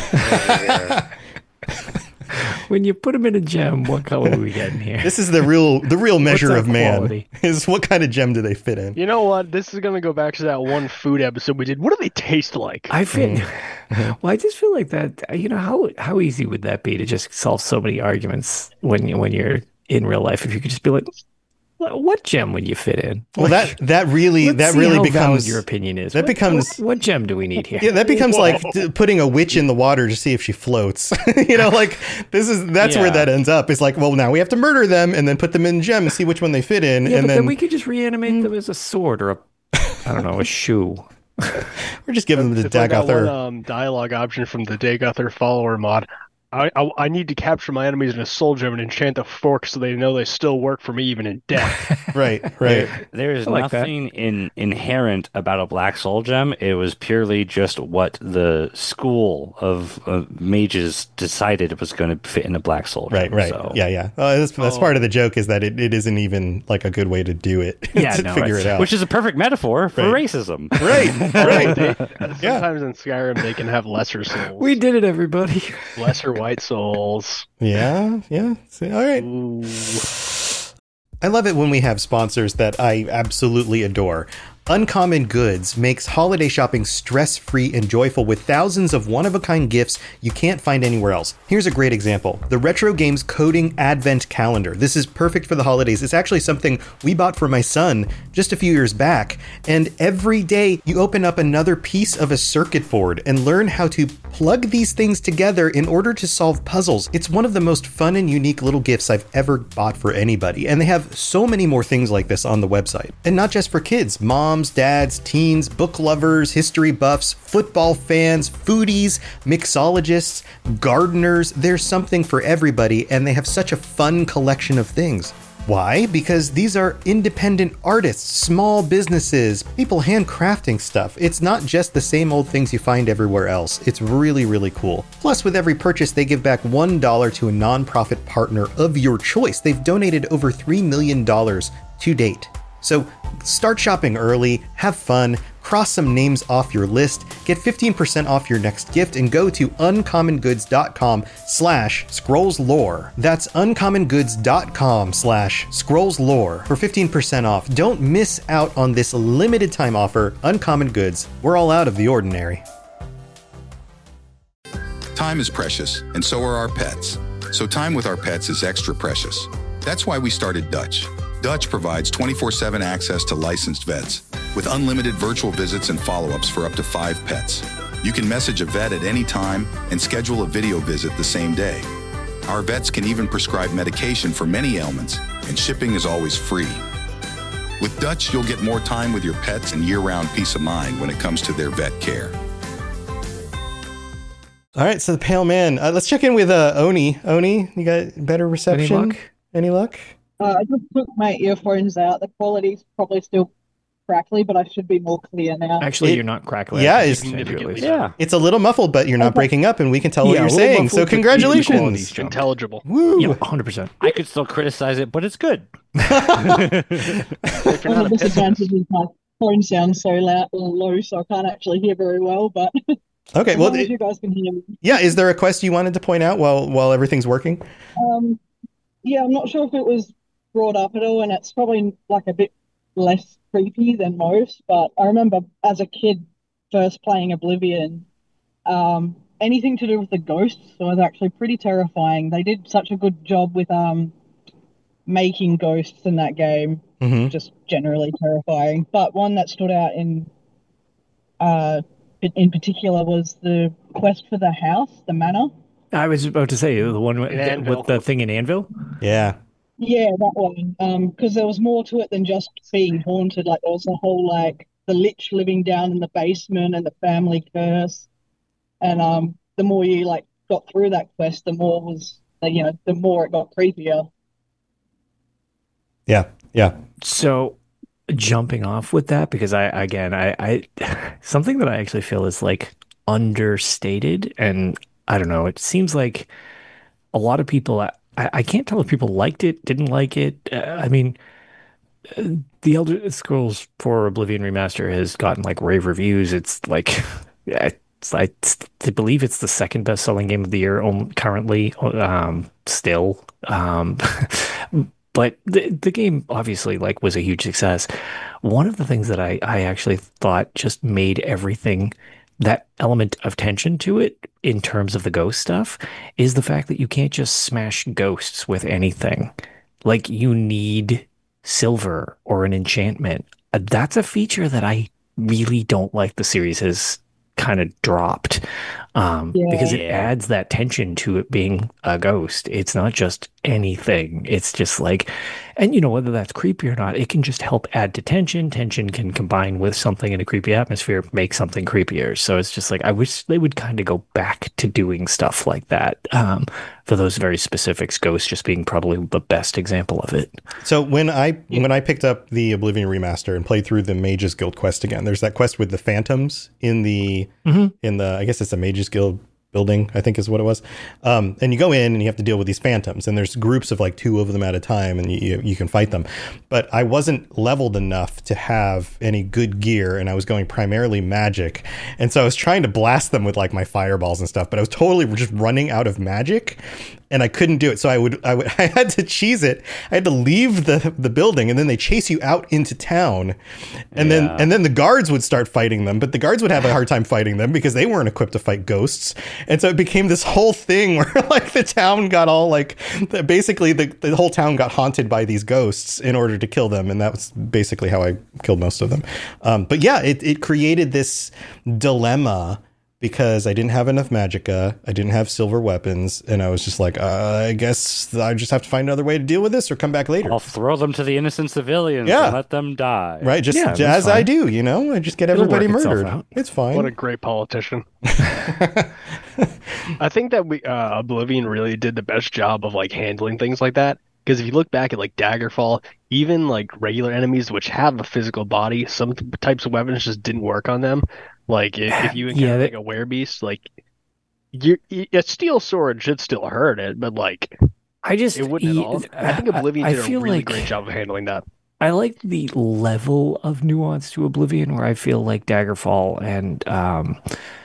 When you put him in a gem, what color are we getting here? This is the real the real measure that of man. quality? Is what kind of gem do they fit in? You know what? This is gonna go back to that one food episode we did. What do they taste like? I feel. Mm-hmm. Well, I just feel like that. You know how how easy would that be to just solve so many arguments when you when you're in real life? If you could just be like, "What what gem would you fit in?" Well, that that really Let's that see really how valid becomes your opinion is. that What- becomes- what, what gem do we need here? Yeah, that becomes like Whoa. d- putting a witch in the water to see if she floats. You know, like this is that's where Yeah. that ends up. It's like, well, now we have to murder them and then put them in gem and see which one they fit in, Yeah, and but then, then we could just reanimate them as a sword or a, I don't know, a shoe. we're just giving them to It's like that one Dagothar. um, dialogue option from the Dagothar follower mod. I, I I need to capture my enemies in a soul gem and enchant a fork so they know they still work for me even in death. Right, right. There is I like that. nothing in, inherent about a black soul gem. It was purely just what the school of uh, mages decided was going to fit in a black soul gem. Right, right. So, Yeah, yeah. Uh, that's that's Oh. part of the joke is that it, it isn't even like a good way to do it Yeah, to no, figure it's- it out. Which is a perfect metaphor for Right. racism. right, right. They- sometimes in Skyrim they can have lesser souls. We did it, everybody. lesser white souls. Yeah, yeah. See, all right. Ooh. I love it when we have sponsors that I absolutely adore. Uncommon Goods makes holiday shopping stress-free and joyful with thousands of one-of-a-kind gifts you can't find anywhere else. Here's a great example. The Retro Games Coding Advent Calendar. This is perfect for the holidays. It's actually something we bought for my son just a few years back. And every day you open up another piece of a circuit board and learn how to plug these things together in order to solve puzzles. It's one of the most fun and unique little gifts I've ever bought for anybody. And they have so many more things like this on the website. And not just for kids. Moms, dads, teens, book lovers, history buffs, football fans, foodies, mixologists, gardeners. There's something for everybody, and they have such a fun collection of things. Why? Because these are independent artists, small businesses, people handcrafting stuff. It's not just the same old things you find everywhere else. It's really, really cool. Plus, with every purchase, they give back one dollar to a nonprofit partner of your choice. They've donated over three million dollars to date. So start shopping early, have fun, cross some names off your list, get fifteen percent off your next gift, and go to uncommongoods.com slash scrollslore. That's uncommongoods.com slash scrollslore for fifteen percent off. Don't miss out on this limited time offer. Uncommon Goods. We're all out of the ordinary. Time is precious, and so are our pets. So time with our pets is extra precious. That's why we started Dutch. Dutch provides twenty-four seven access to licensed vets with unlimited virtual visits and follow-ups for up to five pets. You can message a vet at any time and schedule a video visit the same day. Our vets can even prescribe medication for many ailments, and shipping is always free. With Dutch, you'll get more time with your pets and year-round peace of mind when it comes to their vet care. All right, so the Pale Man. Uh, let's check in with uh, Oni. Oni, you got better reception? Any luck? Any luck? Uh, I just took my earphones out. The quality's probably still crackly, but I should be more clear now. Actually, It- you're not crackling. yeah, I it's- can send you at least. Yeah. It's a little muffled, but you're not Okay. breaking up, and we can tell what Yeah, you're a little saying. muffled, So but the congratulations. quality's It's jumped. intelligible. Woo! Yeah, one hundred percent. I could still criticize it, but it's good. If you're One not of a the pet, disadvantages is my phone sounds so loud or low, so I can't actually hear very well. But Okay, as well, long as it- you guys can hear me. yeah, is there a quest you wanted to point out while while everything's working? Um, yeah, I'm not sure if it was brought up at all, and it's probably like a bit less creepy than most. But I remember as a kid first playing Oblivion, um, anything to do with the ghosts was actually pretty terrifying. They did such a good job with um making ghosts in that game, Mm-hmm. just generally terrifying. But one that stood out in uh in- in particular was the quest for the house, the manor. I was about to say the one with, In Anvil. with the thing in Anvil. Yeah. Yeah, that one. Um, because there was more to it than just being haunted. Like there was the whole like the lich living down in the basement and the family curse. And um, the more you like got through that quest, the more was you know the more it got creepier. Yeah. Yeah. So jumping off with that, because I again I, I something that I actually feel is like understated, and I don't know, it seems like a lot of people I, I can't tell if people liked it, didn't like it. Uh, I mean, uh, the Elder Scrolls four Oblivion Remaster has gotten like rave reviews. It's like it's I to believe it's the second best selling game of the year on, currently um still um but the the game obviously like was a huge success. One of the things that I I actually thought just made everything, that element of tension to it in terms of the ghost stuff, is the fact that you can't just smash ghosts with anything. Like you need silver or an enchantment. Uh, That's a feature that I really don't like the series has kind of dropped, um, Yeah. because it Yeah. adds that tension to it being a ghost. It's not just anything. It's just like, and you know, whether that's creepy or not, it can just help add to tension. Tension can combine with something in a creepy atmosphere, make something creepier. So it's just like, I wish they would kind of go back to doing stuff like that, um, for those very specifics, Ghost just being probably the best example of it. So when I when I picked up the Oblivion remaster and played through the Mages Guild quest again, there's that quest with the phantoms in the Mhm. in the I guess it's the Mages Guild building, I think is what it was. Um, and you go in and you have to deal with these phantoms, and there's groups of like two of them at a time, and you, you can fight them. But I wasn't leveled enough to have any good gear, and I was going primarily magic. And so I was trying to blast them with like my fireballs and stuff, but I was totally just running out of magic. And I couldn't do it. So I would, I would, I had to cheese it. I had to leave the, the building, and then they chase you out into town. And Yeah. then, and then the guards would start fighting them, but the guards would have a hard time fighting them because they weren't equipped to fight ghosts. And so it became this whole thing where like the town got all like, basically the, the whole town got haunted by these ghosts in order to kill them. And that was basically how I killed most of them. Um, but yeah, it, it created this dilemma because I didn't have enough magicka, I didn't have silver weapons, and I was just like, uh, I guess I just have to find another way to deal with this or come back later. I'll throw them to the innocent civilians Yeah. and let them die. Right, just Yeah, that's as I fine. do, you know? I just get It'll everybody work itself murdered. out. It's fine. What a great politician. I think that we uh, Oblivion really did the best job of like handling things like that. Because if you look back at like Daggerfall, even like regular enemies which have a physical body, some t- types of weapons just didn't work on them. Like if, if you encounter Yeah, they- like a werebeast, like you, a steel sword should still hurt it, but like I just it wouldn't at all. I think Oblivion I, I did a feel really like great job of handling that. I like the level of nuance to Oblivion, where I feel like Daggerfall and um,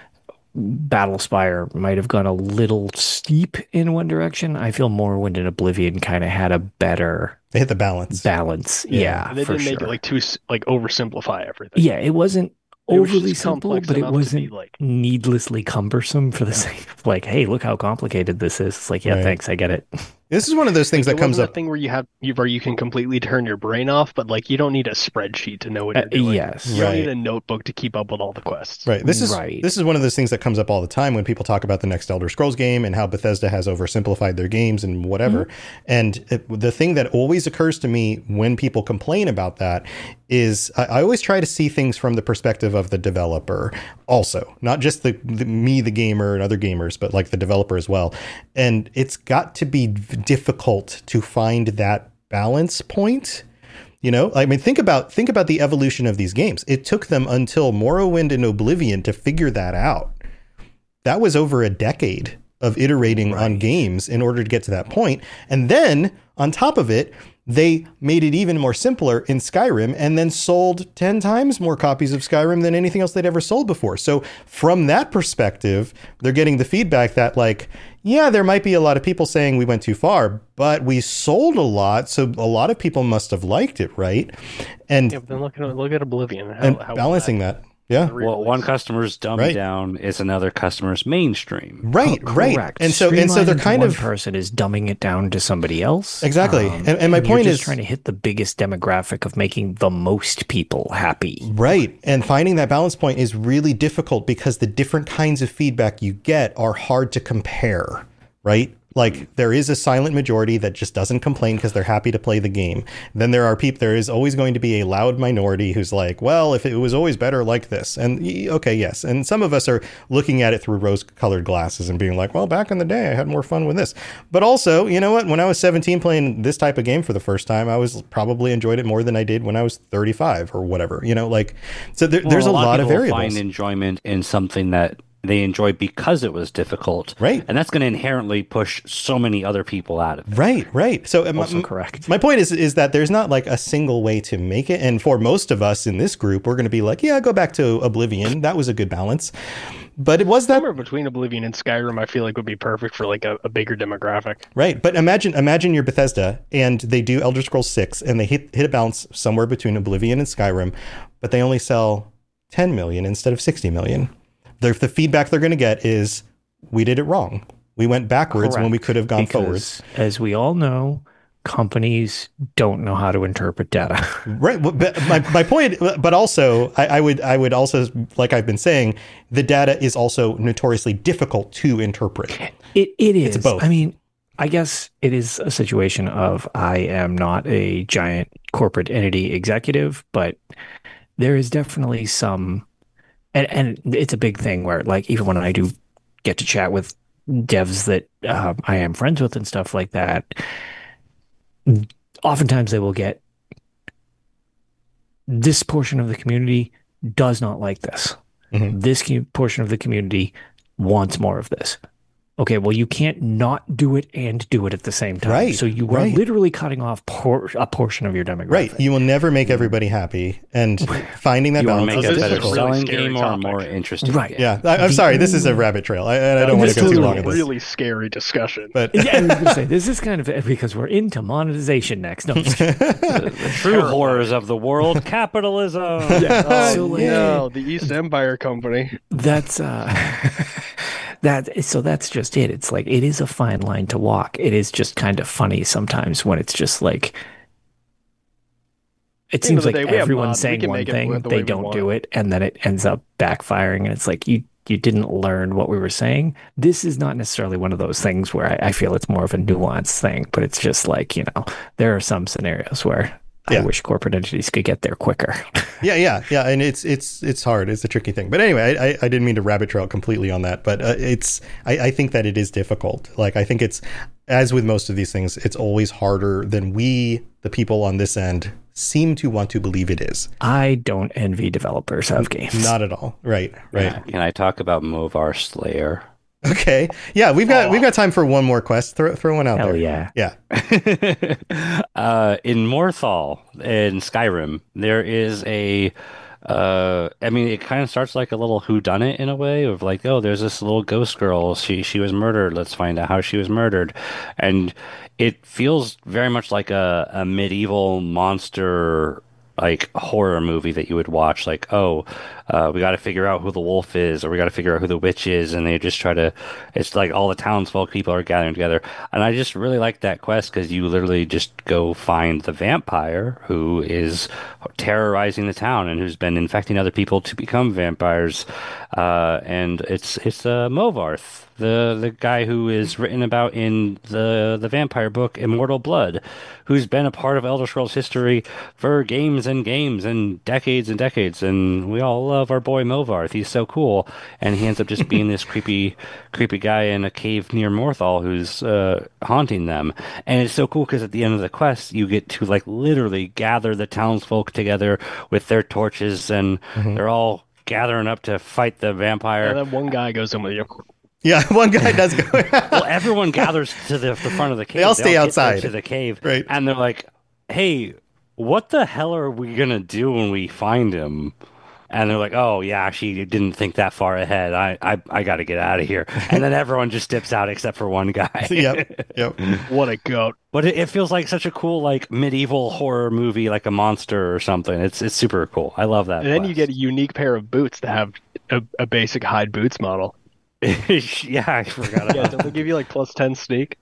Battlespire might have gone a little steep in one direction. I feel Morrowind and Oblivion kind of had a better They hit the balance. balance. Yeah. Yeah, And they for didn't sure. make it like too s- like oversimplify everything. Yeah, it wasn't It was overly just simple, complex but it enough to be, wasn't like- needlessly cumbersome for the sake of like, hey, look how complicated this is. It's like, yeah, Right. thanks, I get it. This is one of those things It that comes wasn't up. a thing where you have you, where you can completely turn your brain off, but like you don't need a spreadsheet to know what Uh, you're doing. yes. You don't Right. need a notebook to keep up with all the quests. Right. This is Right. this is one of those things that comes up all the time when people talk about the next Elder Scrolls game and how Bethesda has oversimplified their games and whatever. Mm-hmm. And it, the thing that always occurs to me when people complain about that is I, I always try to see things from the perspective of the developer also, not just the, the me, the gamer, and other gamers, but like the developer as well. And it's got to be difficult to find that balance point. You know, I mean, think about think about the evolution of these games. It took them until Morrowind and Oblivion to figure that out. That was over a decade of iterating on games in order to get to that point. And then on top of it, they made it even more simpler in Skyrim and then sold ten times more copies of Skyrim than anything else they'd ever sold before. So from that perspective, they're getting the feedback that like, yeah, there might be a lot of people saying we went too far, but we sold a lot. So a lot of people must have liked it, right? And, Yeah, but then look at look at Oblivion. How, and how balancing that. Yeah. Well, one customer's dumbed Right. down is another customer's mainstream. Right, Co- right. correct. And so and so they're Streamlined kind one of person is dumbing it down to somebody else. Exactly. And- and my you're point just is- trying to hit the biggest demographic of making the most people happy. Right. And finding that balance point is really difficult because the different kinds of feedback you get are hard to compare, right? Like there is a silent majority that just doesn't complain because they're happy to play the game. Then there are people, there is always going to be a loud minority who's like, well, if it was always better like this. And y- okay, yes. And some of us are looking at it through rose colored glasses and being like, well, back in the day, I had more fun with this. But also, you know what? When I was seventeen playing this type of game for the first time, I was probably enjoyed it more than I did when I was thirty-five or whatever, you know, like, so there, Well, there's a, lot, of people variables. find enjoyment in something that they enjoy because it was difficult. Right. And that's going to inherently push so many other people out of it. Right, right. So uh, Also my, correct. my point is is that there's not like a single way to make it. And for most of us in this group, we're going to be like, yeah, go back to Oblivion. That was a good balance. But it was that Somewhere between Oblivion and Skyrim, I feel like would be perfect for like a, a bigger demographic. right. But imagine imagine you're Bethesda and they do Elder Scrolls six and they hit hit a balance somewhere between Oblivion and Skyrim, but they only sell ten million instead of sixty million. The, the feedback they're going to get is we did it wrong. We went backwards when we could have gone Because, forwards. as we all know, companies don't know how to interpret data. Right. But but my, my point, but also I, I would I would also, like I've been saying, the data is also notoriously difficult to interpret. It it is. It's both. I mean, I guess it is a situation of I am not a giant corporate entity executive, but there is definitely some, and and it's a big thing where like even when I do get to chat with devs that uh, I am friends with and stuff like that, oftentimes they will get this portion of the community does not like this. Mhm. This cu- portion of the community wants more of this. Okay, well, you can't not do it and do it at the same time. Right, So you are right. literally cutting off por- a portion of your demographic. Right. You will never make everybody happy. And finding that You want to balance make is it a better difficult. really selling scary game or a topic. more interesting Right. game? Yeah. I, I'm sorry. This is a rabbit trail. I, and I don't want This to go is too a long on this. really scary discussion. But Yeah, I was gonna say, this is kind of because we're into monetization next. No, I'm just kidding. The true horrors of the world, capitalism. Oh So, like, no, the East Empire Company. That's uh that so that's just it. It's like it is a fine line to walk. It is just kind of funny sometimes when it's just like it At the seems end of like the day, we have everyone's mods. We saying can one make it thing, the way they we don't want do it, and then it ends up backfiring, and it's like you you didn't learn what we were saying. This is not necessarily one of those things where I, I feel it's more of a nuanced thing, but it's just like, you know, there are some scenarios where Yeah. I wish corporate entities could get there quicker. yeah, yeah, yeah. And it's it's it's hard. It's a tricky thing. But anyway, I, I, I didn't mean to rabbit trail completely on that. But uh, it's I, I think that it is difficult. Like I think it's, as with most of these things, it's always harder than we, the people on this end, seem to want to believe it is. I don't envy developers of games. Not at all. Right. Right. Can I talk about Movar Slayer? Okay. Yeah, we've got we've got time for one more quest. Throw throw one out Hell there. yeah. Yeah. uh, in Morthal, in Skyrim, there is a. Uh, I mean, it kind of starts like a little whodunit in a way of like, oh, there's this little ghost girl. She she was murdered. Let's find out how she was murdered, and it feels very much like a, a medieval monster like horror movie that you would watch. Like, oh, uh, we got to figure out who the wolf is, or we got to figure out who the witch is, and they just try to. It's like all the townsfolk people are gathering together, and I just really like that quest because you literally just go find the vampire who is terrorizing the town and who's been infecting other people to become vampires, uh, and it's it's uh, Movarth, the the guy who is written about in the the vampire book Immortal Blood, who's been a part of Elder Scrolls history for games and games and decades and decades, and we all love our boy Movarth. He's so cool, and he ends up just being this creepy creepy guy in a cave near Morthal who's uh, haunting them. And it's so cool because at the end of the quest you get to like literally gather the townsfolk together with their torches, and they're all gathering up to fight the vampire. And then one guy goes in with you. Yeah, one guy does go. Well, everyone gathers to the, the front of the cave. They all stay get there outside. to the cave, Right. And they're like, "Hey, what the hell are we gonna do when we find him?" And they're like, "Oh yeah, she didn't think that far ahead. I I, I got to get out of here." And then everyone just dips out except for one guy. Yep. Yep. What a goat. But it, it feels like such a cool like medieval horror movie, like a monster or something. It's it's super cool. I love that. And then you quest. get a unique pair of boots to have a, a basic hide boots model. yeah, I forgot Yeah, about don't they give you like plus ten sneak?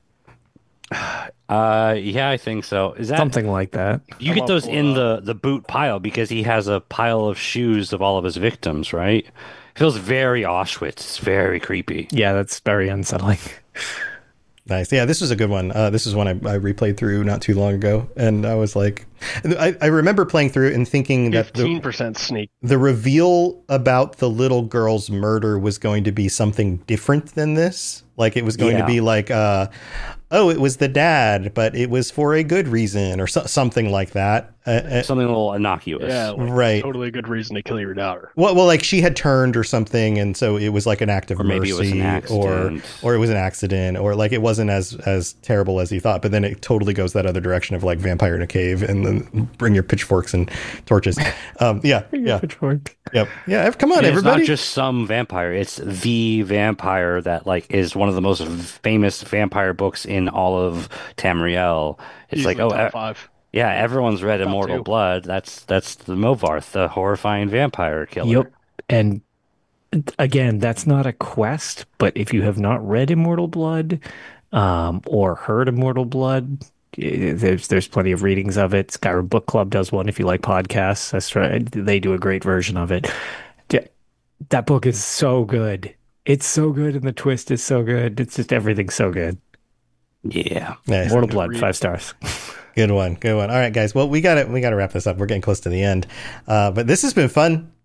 Uh, yeah, I think so. Is that Something like that. you I'm get up those for, in uh, the the boot pile because he has a pile of shoes of all of his victims, right? Feels very Auschwitz. It's very creepy. Yeah, that's very unsettling. Nice. Yeah, this was a good one. Uh, this is one I, I replayed through not too long ago, and I was like, I, I remember playing through it and thinking that Fifteen the, percent sneak. the reveal about the little girl's murder was going to be something different than this. Like it was going Yeah. to be like, uh, oh, it was the dad, but it was for a good reason, or so, something like that. Uh, uh, Something a little innocuous. Yeah, like, Right. Totally a good reason to kill your daughter. well, well, like she had turned or something, and so it was like an act of Or maybe mercy, it was an or accident. or it was an accident, or like it wasn't as as terrible as he thought. But then it totally goes that other direction of like vampire in a cave, and then bring your pitchforks and torches. Um, yeah, yeah, Pitchfork. yep, yeah. Come on, And it's everybody. not just some vampire; it's the vampire that like is one of the most famous vampire books in all of Tamriel. It's Easily like, oh, top e- five. yeah, everyone's read Top Immortal two. Blood. That's that's the Movarth, the horrifying vampire killer. Yep. And again, that's not a quest, but if you have not read Immortal Blood um, or heard Immortal Blood, eh, there's there's plenty of readings of it. Skyrim Book Club does one if you like podcasts. That's right. They do a great version of it. Yeah, that book is so good. It's so good, and the twist is so good. It's just everything's so good. Yeah. Nice. Immortal Blood, read. five stars. Good one, good one. All right, guys. Well, we got to we got to wrap this up. We're getting close to the end, uh, but this has been fun.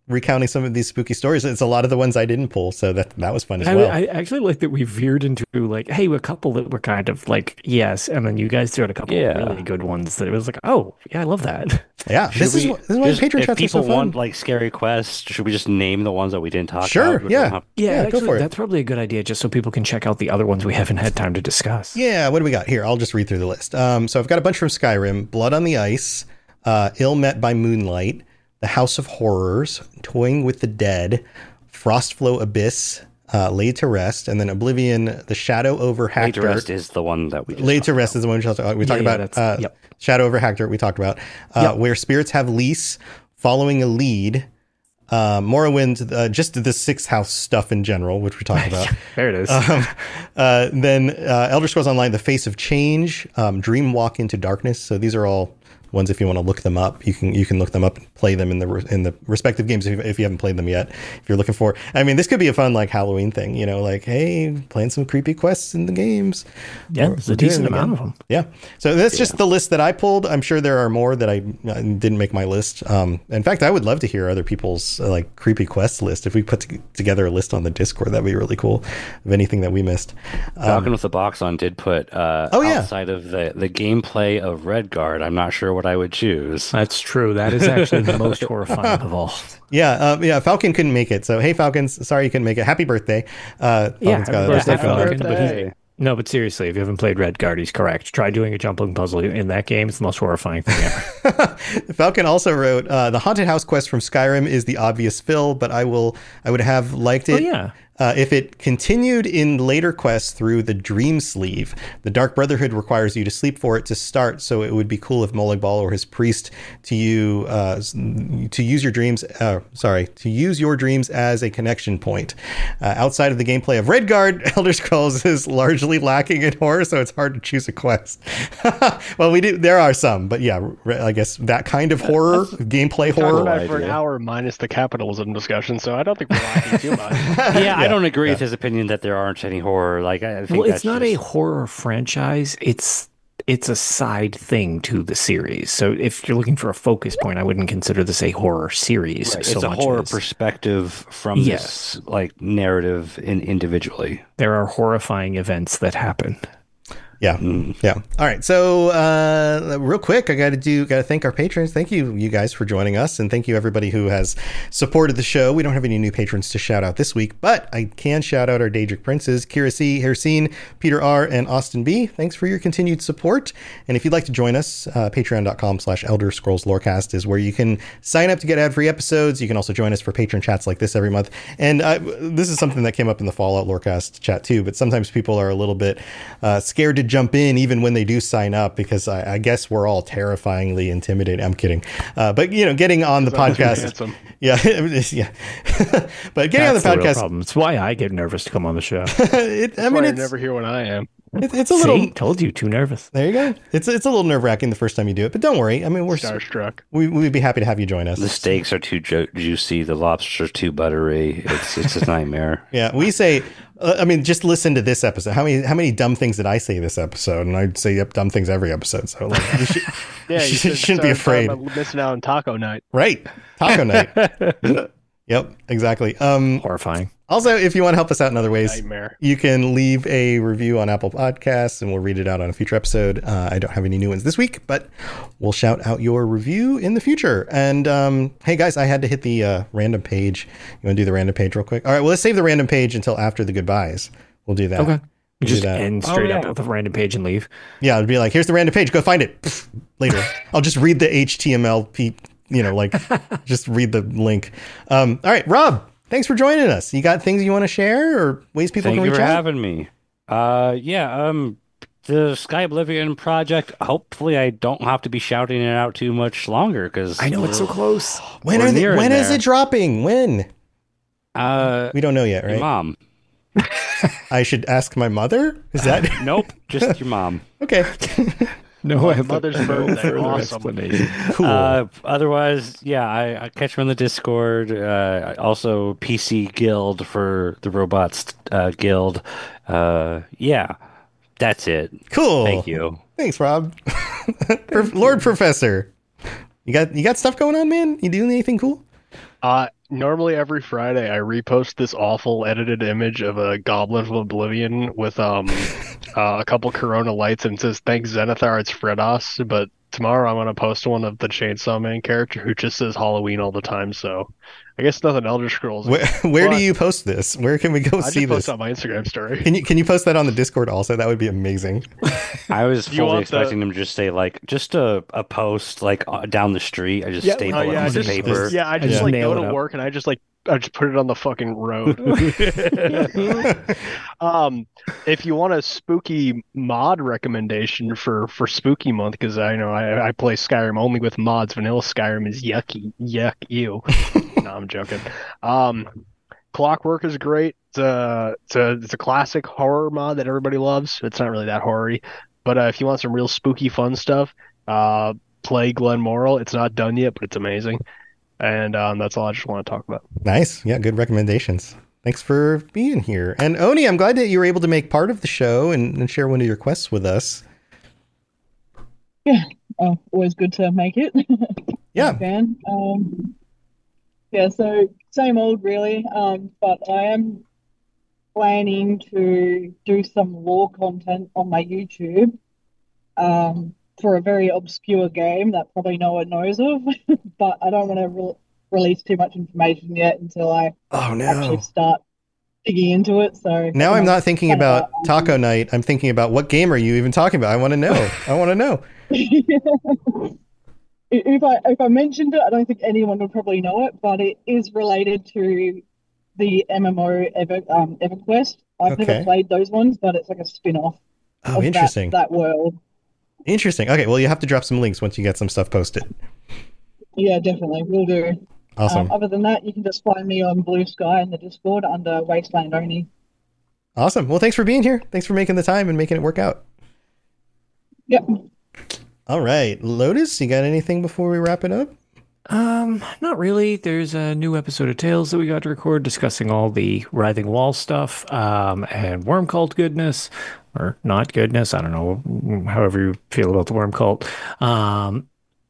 recounting some of these spooky stories. It's a lot of the ones I didn't pull, so that that was fun as I, well. I actually like that we veered into like, hey, a couple that were kind of like yes, and then you guys threw out a couple Yeah. of really good ones that it was like, oh yeah, I love that. yeah, Should this is we wh- this is why just- Patreon if chats are so people want fun. like scary quests, should we just name the ones that we didn't talk Sure, about? We yeah. don't have- Yeah, Yeah, go actually, for it. that's probably a good idea, just so people can check out the other ones we haven't had time to discuss. Yeah, what do we got here? I'll just read through the list. Um, so I've got a bunch from Skyrim: Blood on the Ice, uh, Ill Met by Moonlight, The House of Horrors, Toying with the Dead, Frostflow Abyss, uh, Laid to Rest, and then Oblivion: The Shadow over Laid Hector. to Rest is the one that we just Laid talked to Rest about. is the one we talked about. We Yeah, talked yeah, about that's- uh, yep. Shadow over Hector. We talked about uh, Yep. Where Spirits Have Lease, Following a Lead, uh, Morrowind, uh, just the Sixth House stuff in general, which we talked about. There it is. Um, uh, then uh, Elder Scrolls Online: The Face of Change, um, Dream Walk into Darkness. So these are all ones. If you want to look them up, you can you can look them up and play them in the re- in the respective games if, if you haven't played them yet. If you're looking for, I mean, this could be a fun like Halloween thing. You know, like hey, playing some creepy quests in the games. yeah, We're- there's a we're doing decent it again. amount of them. Yeah. So that's just the list that I pulled. I'm sure there are more that I uh, didn't make my list. Um, in fact, I would love to hear other people's uh, like creepy quest list. If we put t- together a list on the Discord, that'd be really cool of anything that we missed. Um, Falcon with the Box on did put uh, Oh, yeah. outside of the, the gameplay of Redguard, I'm not sure what I would choose. That's true. That is actually the most horrifying of all. yeah. Um, yeah. Falcon couldn't make it. So, hey, Falcons, sorry you couldn't make it. Happy birthday. Uh, Yeah, Falcon's happy got birthday, other stuff going on. Falcon. But he's- no, but seriously, if you haven't played Redguard, he's correct. Try doing a jumping puzzle in that game. It's the most horrifying thing ever. Falcon also wrote, uh, the haunted house quest from Skyrim is the obvious fill, but I will, I would have liked Oh, it. yeah. Uh, if it continued in later quests through the Dream Sleeve. The Dark Brotherhood requires you to sleep for it to start, so it would be cool if Molag Bal or his priest to you uh, s- to use your dreams. Uh, sorry, to use your dreams as a connection point. Uh, outside of the gameplay of Redguard, Elder Scrolls is largely lacking in horror, so it's hard to choose a quest. well, we do. There are some, but yeah, re- I guess that kind of horror, gameplay Talked horror. about it for an idea. hour minus the capitalism discussion, so I don't think we're lacking too much. Yeah, I don't agree with his opinion that there aren't any horror. Like, I think Well, that's it's not a just- horror franchise. It's it's a side thing to the series. So if you're looking for a focus point, I wouldn't consider this a horror series. Right, so it's a much horror as perspective from Yes. this like narrative in individually. there are horrifying events that happen. Yeah. Yeah. All right. So, uh, real quick, I got to do, got to thank our patrons. Thank you, you guys, for joining us. And thank you, everybody who has supported the show. We don't have any new patrons to shout out this week, but I can shout out our Daedric Princes, Kira C, Hersine, Peter R, and Austin B. Thanks for your continued support. And if you'd like to join us, uh, patreon.com slash Elder Scrolls Lorecast is where you can sign up to get ad-free episodes. You can also join us for patron chats like this every month. And uh, this is something that came up in the Fallout Lorecast chat too, but sometimes people are a little bit uh, scared to jump in even when they do sign up because I, I guess we're all terrifyingly intimidated. I'm kidding. Uh, but, you know, getting on the I'm too podcast. handsome. Yeah. yeah. But getting That's on the the real podcast, problem. It's why I get nervous to come on the show. it, I I mean, mean, it's, never hear when I am. it, it's a See, little, told you, too nervous. there you go. It's, it's a little nerve wracking the first time you do it, but don't worry. I mean, we're, Starstruck. we, we'd be happy to have you join us. The steaks are too ju- juicy. The lobsters are too buttery. It's it's a nightmare. Yeah, we say. Uh, I mean, just listen to this episode. How many how many dumb things did I say this episode? And I'd say yep, dumb things every episode. So like, you, should, Yeah, you you should, should not be start talking afraid. about missing out on taco night. Right, taco night. Yep, exactly. Um, Horrifying. also, if you want to help us out in other ways, Nightmare. you can leave a review on Apple Podcasts, and we'll read it out on a future episode. Uh, I don't have any new ones this week, but we'll shout out your review in the future. And um, hey, guys, I had to hit the uh, random page. You want to do the random page real quick? All right, well, let's save the random page until after the goodbyes. We'll do that. Okay. We'll do Just that. end straight Oh, up yeah. with a random page and leave. Yeah, it'd be like, here's the random page. Go find it. Pff, later. I'll just read the H T M L. P, you know, like just read the link. Um, all right, Rob, thanks for joining us. You got things you want to share or ways people Thank can you reach for out? having me. Uh, yeah. Um, the Sky Oblivion project. Hopefully, I don't have to be shouting it out too much longer because I know it's so close. when we're are they, nearing when is there. it dropping? When? Uh, We don't know yet, your right? mom. I should ask my mother. Is that Nope, just your mom. okay? No, I have Mother's no birthday, further awesome. explanation. Cool. Uh, otherwise, yeah, I, I catch her on the Discord. Uh, also, P C Guild for the Robots uh, Guild. Uh, yeah, that's it. cool. Thank you. Thanks, Rob. Prof- Lord Professor, you got you got stuff going on, man? You doing anything cool? Uh, normally every Friday I repost this awful edited image of a Goblet of Oblivion with um uh, a couple Corona lights and it says thanks Zenithar, it's Fredos. But tomorrow I'm gonna post one of the Chainsaw Man character who just says Halloween all the time. So I guess nothing Elder Scrolls. Where, where do But you post this? Where can we go I see just post this? on my Instagram story. Can you can you post that on the Discord also? That would be amazing. I was You fully want expecting the- them to just say like just a, a post like uh, down the street. I just Yeah, staple Oh it yeah, I on just paper. yeah, I just Yeah. like Nail go it to up. work and I just like I just put it on the fucking road. Um, if you want a spooky mod recommendation for for spooky month, because I know I, I play Skyrim only with mods. Vanilla Skyrim is yucky, yuck, ew. No, I'm joking. Um, Clockwork is great. It's a it's a it's a classic horror mod that everybody loves. It's not really that horror-y, but uh, if you want some real spooky fun stuff, uh, play Glenmoral. It's not done yet, but it's amazing. And um, that's all I just want to talk about. Nice. Yeah, good recommendations. Thanks for being here. And Oni, I'm glad that you were able to make part of the show and, and share one of your quests with us. Oh, always good to make it. Yeah. Fan. Um, yeah, so same old really. Um, but I am planning to do some lore content on my YouTube. Um, for a very obscure game that probably no one knows of, but I don't want to re- release too much information yet until I Oh actually no. start digging into it. So Now I'm not thinking kind of about a- Taco Night. I'm thinking about what game are you even talking about? I want to know. I want to know. If I if I mentioned it, I don't think anyone would probably know it, but it is related to the M M O Ever um, EverQuest. I've Okay. never played those ones, but it's like a spin-off Oh, of interesting. that, that world. Interesting. Okay, well, you have to drop some links once you get some stuff posted. Yeah, definitely, will do. Awesome. Um, other than that, you can just find me on Blue Sky in the Discord under Wasteland Oni. Awesome. Well, thanks for being here. Thanks for making the time and making it work out. Yep. All right. Lotus, you got anything before we wrap it up? Um, not really. There's a new episode of Tales that we got to record discussing all the Writhing Wall stuff, um, and Worm Cult goodness, or not goodness. I don't know, however you feel about the Worm Cult. Um,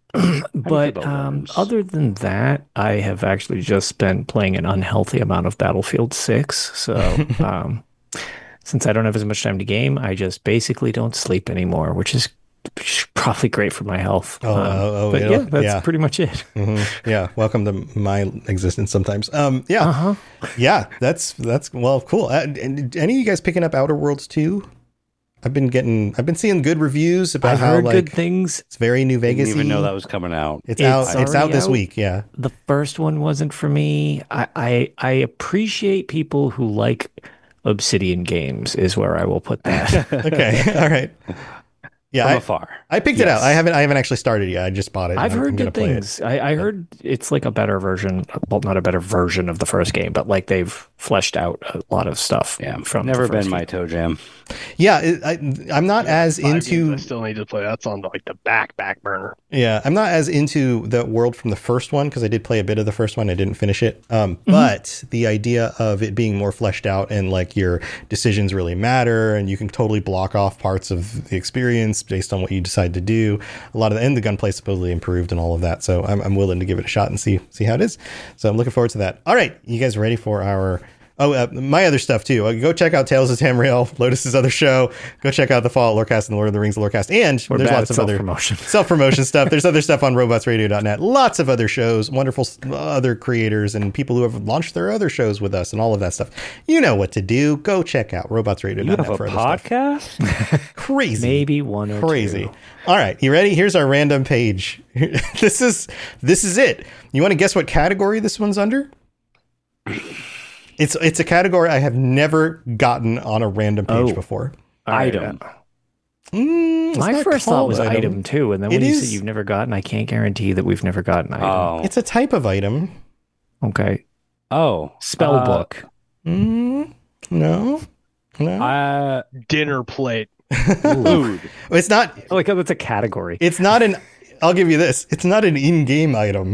but about um, worms? other than that, I have actually just been playing an unhealthy amount of Battlefield six. So, um, since I don't have as much time to game, I just basically don't sleep anymore, which is probably great for my health. Oh, Um, oh, oh, but it'll- yeah, that's yeah. pretty much it. Mhm. Yeah. Welcome to my existence sometimes. Um, yeah. Uh-huh. Yeah. That's, that's, well, cool. Uh, and any of you guys picking up Outer Worlds two? I've been getting, I've been seeing good reviews about I've how heard like good things. it's very New Didn't Vegas. even know that was coming out. It's, It's out. It's out already this out. week. Yeah. The first one wasn't for me. I, I I appreciate people who like Obsidian games is where I will put that. Okay. All right. Yeah. From I, afar. I picked it Yes. out. I haven't, I haven't actually started yet. I just bought it. I've I'm- I'm heard gonna good play it. things. I, I heard it's like a better version. Well, not a better version of the first game, but like they've fleshed out a lot of stuff. Yeah, from never the first been my game. toe jam. Yeah. It, I, I'm not as Five games into I still need to play. That's on like the back back burner. Yeah, I'm not as into the world from the first one because I did play a bit of the first one. I didn't finish it. Um, Mm-hmm. But the idea of it being more fleshed out and like your decisions really matter and you can totally block off parts of the experience based on what you decide to do. A lot of the, and the gunplay supposedly improved and all of that. So I'm, I'm willing to give it a shot and see, see how it is. So I'm looking forward to that. All right. You guys ready for our... Oh, uh, my other stuff too. Uh, go check out Tales of Tamriel, Lotus's other show. Go check out the Fallout Lorecast and the Lord of the Rings Lorecast. And We're there's bad lots at of other self-promotion. self-promotion stuff. There's other stuff on robots radio dot net. Lots of other shows, wonderful s- other creators and people who have launched their other shows with us and all of that stuff. You know what to do. Go check out robots radio You dot net have a for other stuff. podcast? Crazy. Maybe one or Crazy. two. All right, you ready? Here's our random page. this is this is it. You want to guess what category this one's under? It's it's a category I have never gotten on a random page Oh. before. All right, Item. uh, Mm, it's My not first thought called was item. too, and then It when you is- said you've never gotten, I can't guarantee that we've never gotten item. Oh. It's a type of item. Okay, Oh. spell uh, book. Mm, no, no. Uh, Dinner plate. food. It's not. I like how that's a category. It's not an. I'll give you this. It's not an in-game item.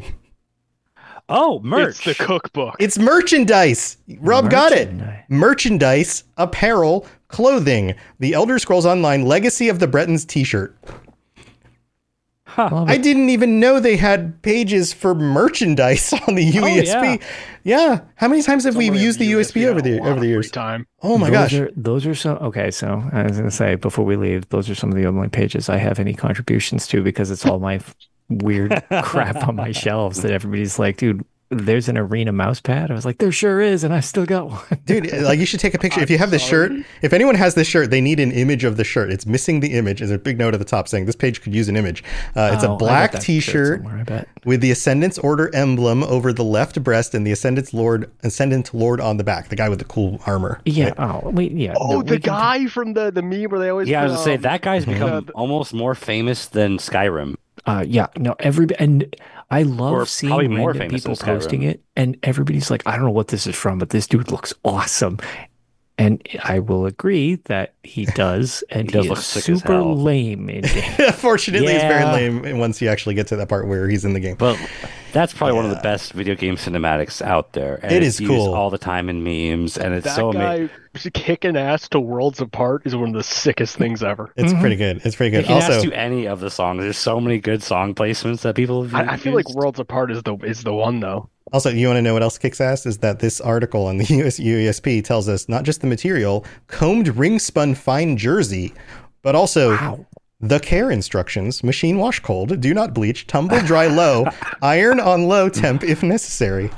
Oh, merch. It's the cookbook. It's merchandise. Rob got it. Merchandise. Merchandise, apparel, clothing. The Elder Scrolls Online Legacy of the Bretons T-shirt. Love I it. didn't even know they had pages for merchandise on the U E S B. yeah. yeah. How many times have we Somebody used the U S B had over a the lot over of the free years? Time. Oh my those gosh. Are, those are some. Okay, so I was going to say before we leave, those are some of the only pages I have any contributions to because it's all my weird crap on my shelves that everybody's like, dude, there's an Arena mouse pad. I was like, there sure is, and I still got one. Dude, like you should take a picture. If you have this shirt, if anyone has this shirt, they need an image of the shirt. It's missing the image. There's a big note at the top saying this page could use an image. Uh, it's Oh, I a got black that shirt t-shirt somewhere, I bet. with the Ascendance Order emblem over the left breast and the Ascendance Lord, Ascendant Lord on the back. The guy with the cool armor. Yeah. right? Oh, wait. Yeah. Oh, no, the we can- guy from the, the meme where they always Yeah, I was put, gonna say um, that guy's become uh, almost more famous than Skyrim. Uh, yeah, no, every and I love Or seeing probably more random famous than people posting Skyrim. it, and everybody's like, I don't know what this is from, but this dude looks awesome. And I will agree that he does, and He he, does look is sick as super hell. lame in game. Fortunately, it's very Yeah. lame once you actually get to that part where he's in the game. But that's probably one of Yeah. the best video game cinematics out there. And It it's is used cool. all the time in memes, and it's that so amazing. guy kicking ass to Worlds Apart is one of the sickest things ever. It's Mhm. pretty good. It's pretty You good. can ask Also, to any of the songs. There's so many good song placements that people have I, I feel like used. Worlds Apart is the is the one though. Also, you want to know what else kicks ass? Is that this article on the U S U E S P tells us not just the material, combed ring spun fine jersey, but also Wow. the care instructions: machine wash cold, do not bleach, tumble dry low, iron on low temp if necessary.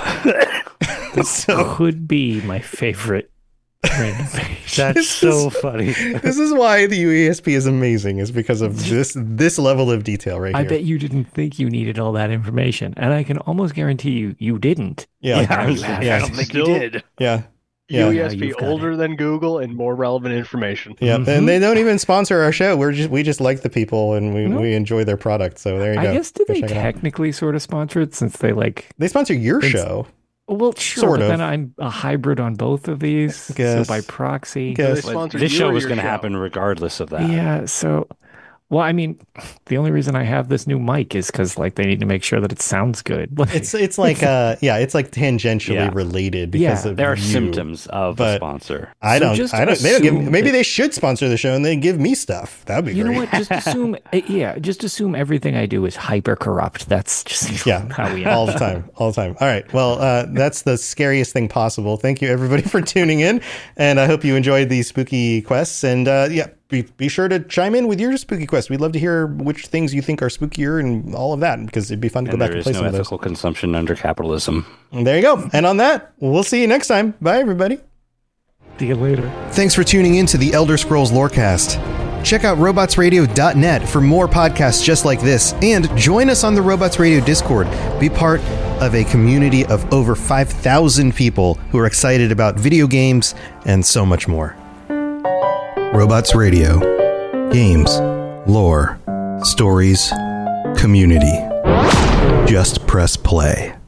so Could be my favorite random page. That's This so is- funny. this is why the U E S P is amazing, is because of this this level of detail right I here. bet you didn't think you needed all that information, and I can almost guarantee you you didn't. Yeah, Yeah, I, you was, have yeah, I it. don't think Still- you did. yeah. Yeah. U E S P you've got older than Google and more relevant information. Yeah, Mhm. and they don't even sponsor our show. We're just we just like the people and we, No. we enjoy their product. So there you I go. guess do Go they check it out. technically sort of sponsor it since they like They sponsor your It's- show. well sure Sort but of. then I'm a hybrid on both of these Guess. so by proxy Guess. They But sponsor this you show or was your going to show? happen regardless of that. yeah so well I mean the only reason I have this new mic is because like they need to make sure that it sounds good. Like, It's it's like uh yeah, it's like tangentially Yeah. related because Yeah. of There are you. symptoms of but- a sponsor. I So don't just I don't they don't give assume maybe that- they should sponsor the show and they give me stuff. That'd be you great. know what? Just assume, uh, yeah. Just assume everything I do is hyper corrupt. That's just Yeah, how we all the time, all the time. All right. Well, uh, that's the scariest thing possible. Thank you, everybody, for tuning in, and I hope you enjoyed these spooky quests. And uh, yeah, be, be sure to chime in with your spooky quest. We'd love to hear which things you think are spookier and all of that, because it'd be fun to And go back there and is play no some of those. ethical consumption under capitalism. And there you go. And on that, we'll see you next time. Bye, everybody. See you later. Thanks for tuning in to the Elder Scrolls Lorecast. Check out robots radio dot net for more podcasts just like this, and join us on the Robots Radio Discord. Be part of a community of over five thousand people who are excited about video games and so much more. Robots Radio. Games, lore, stories, community. Just press play.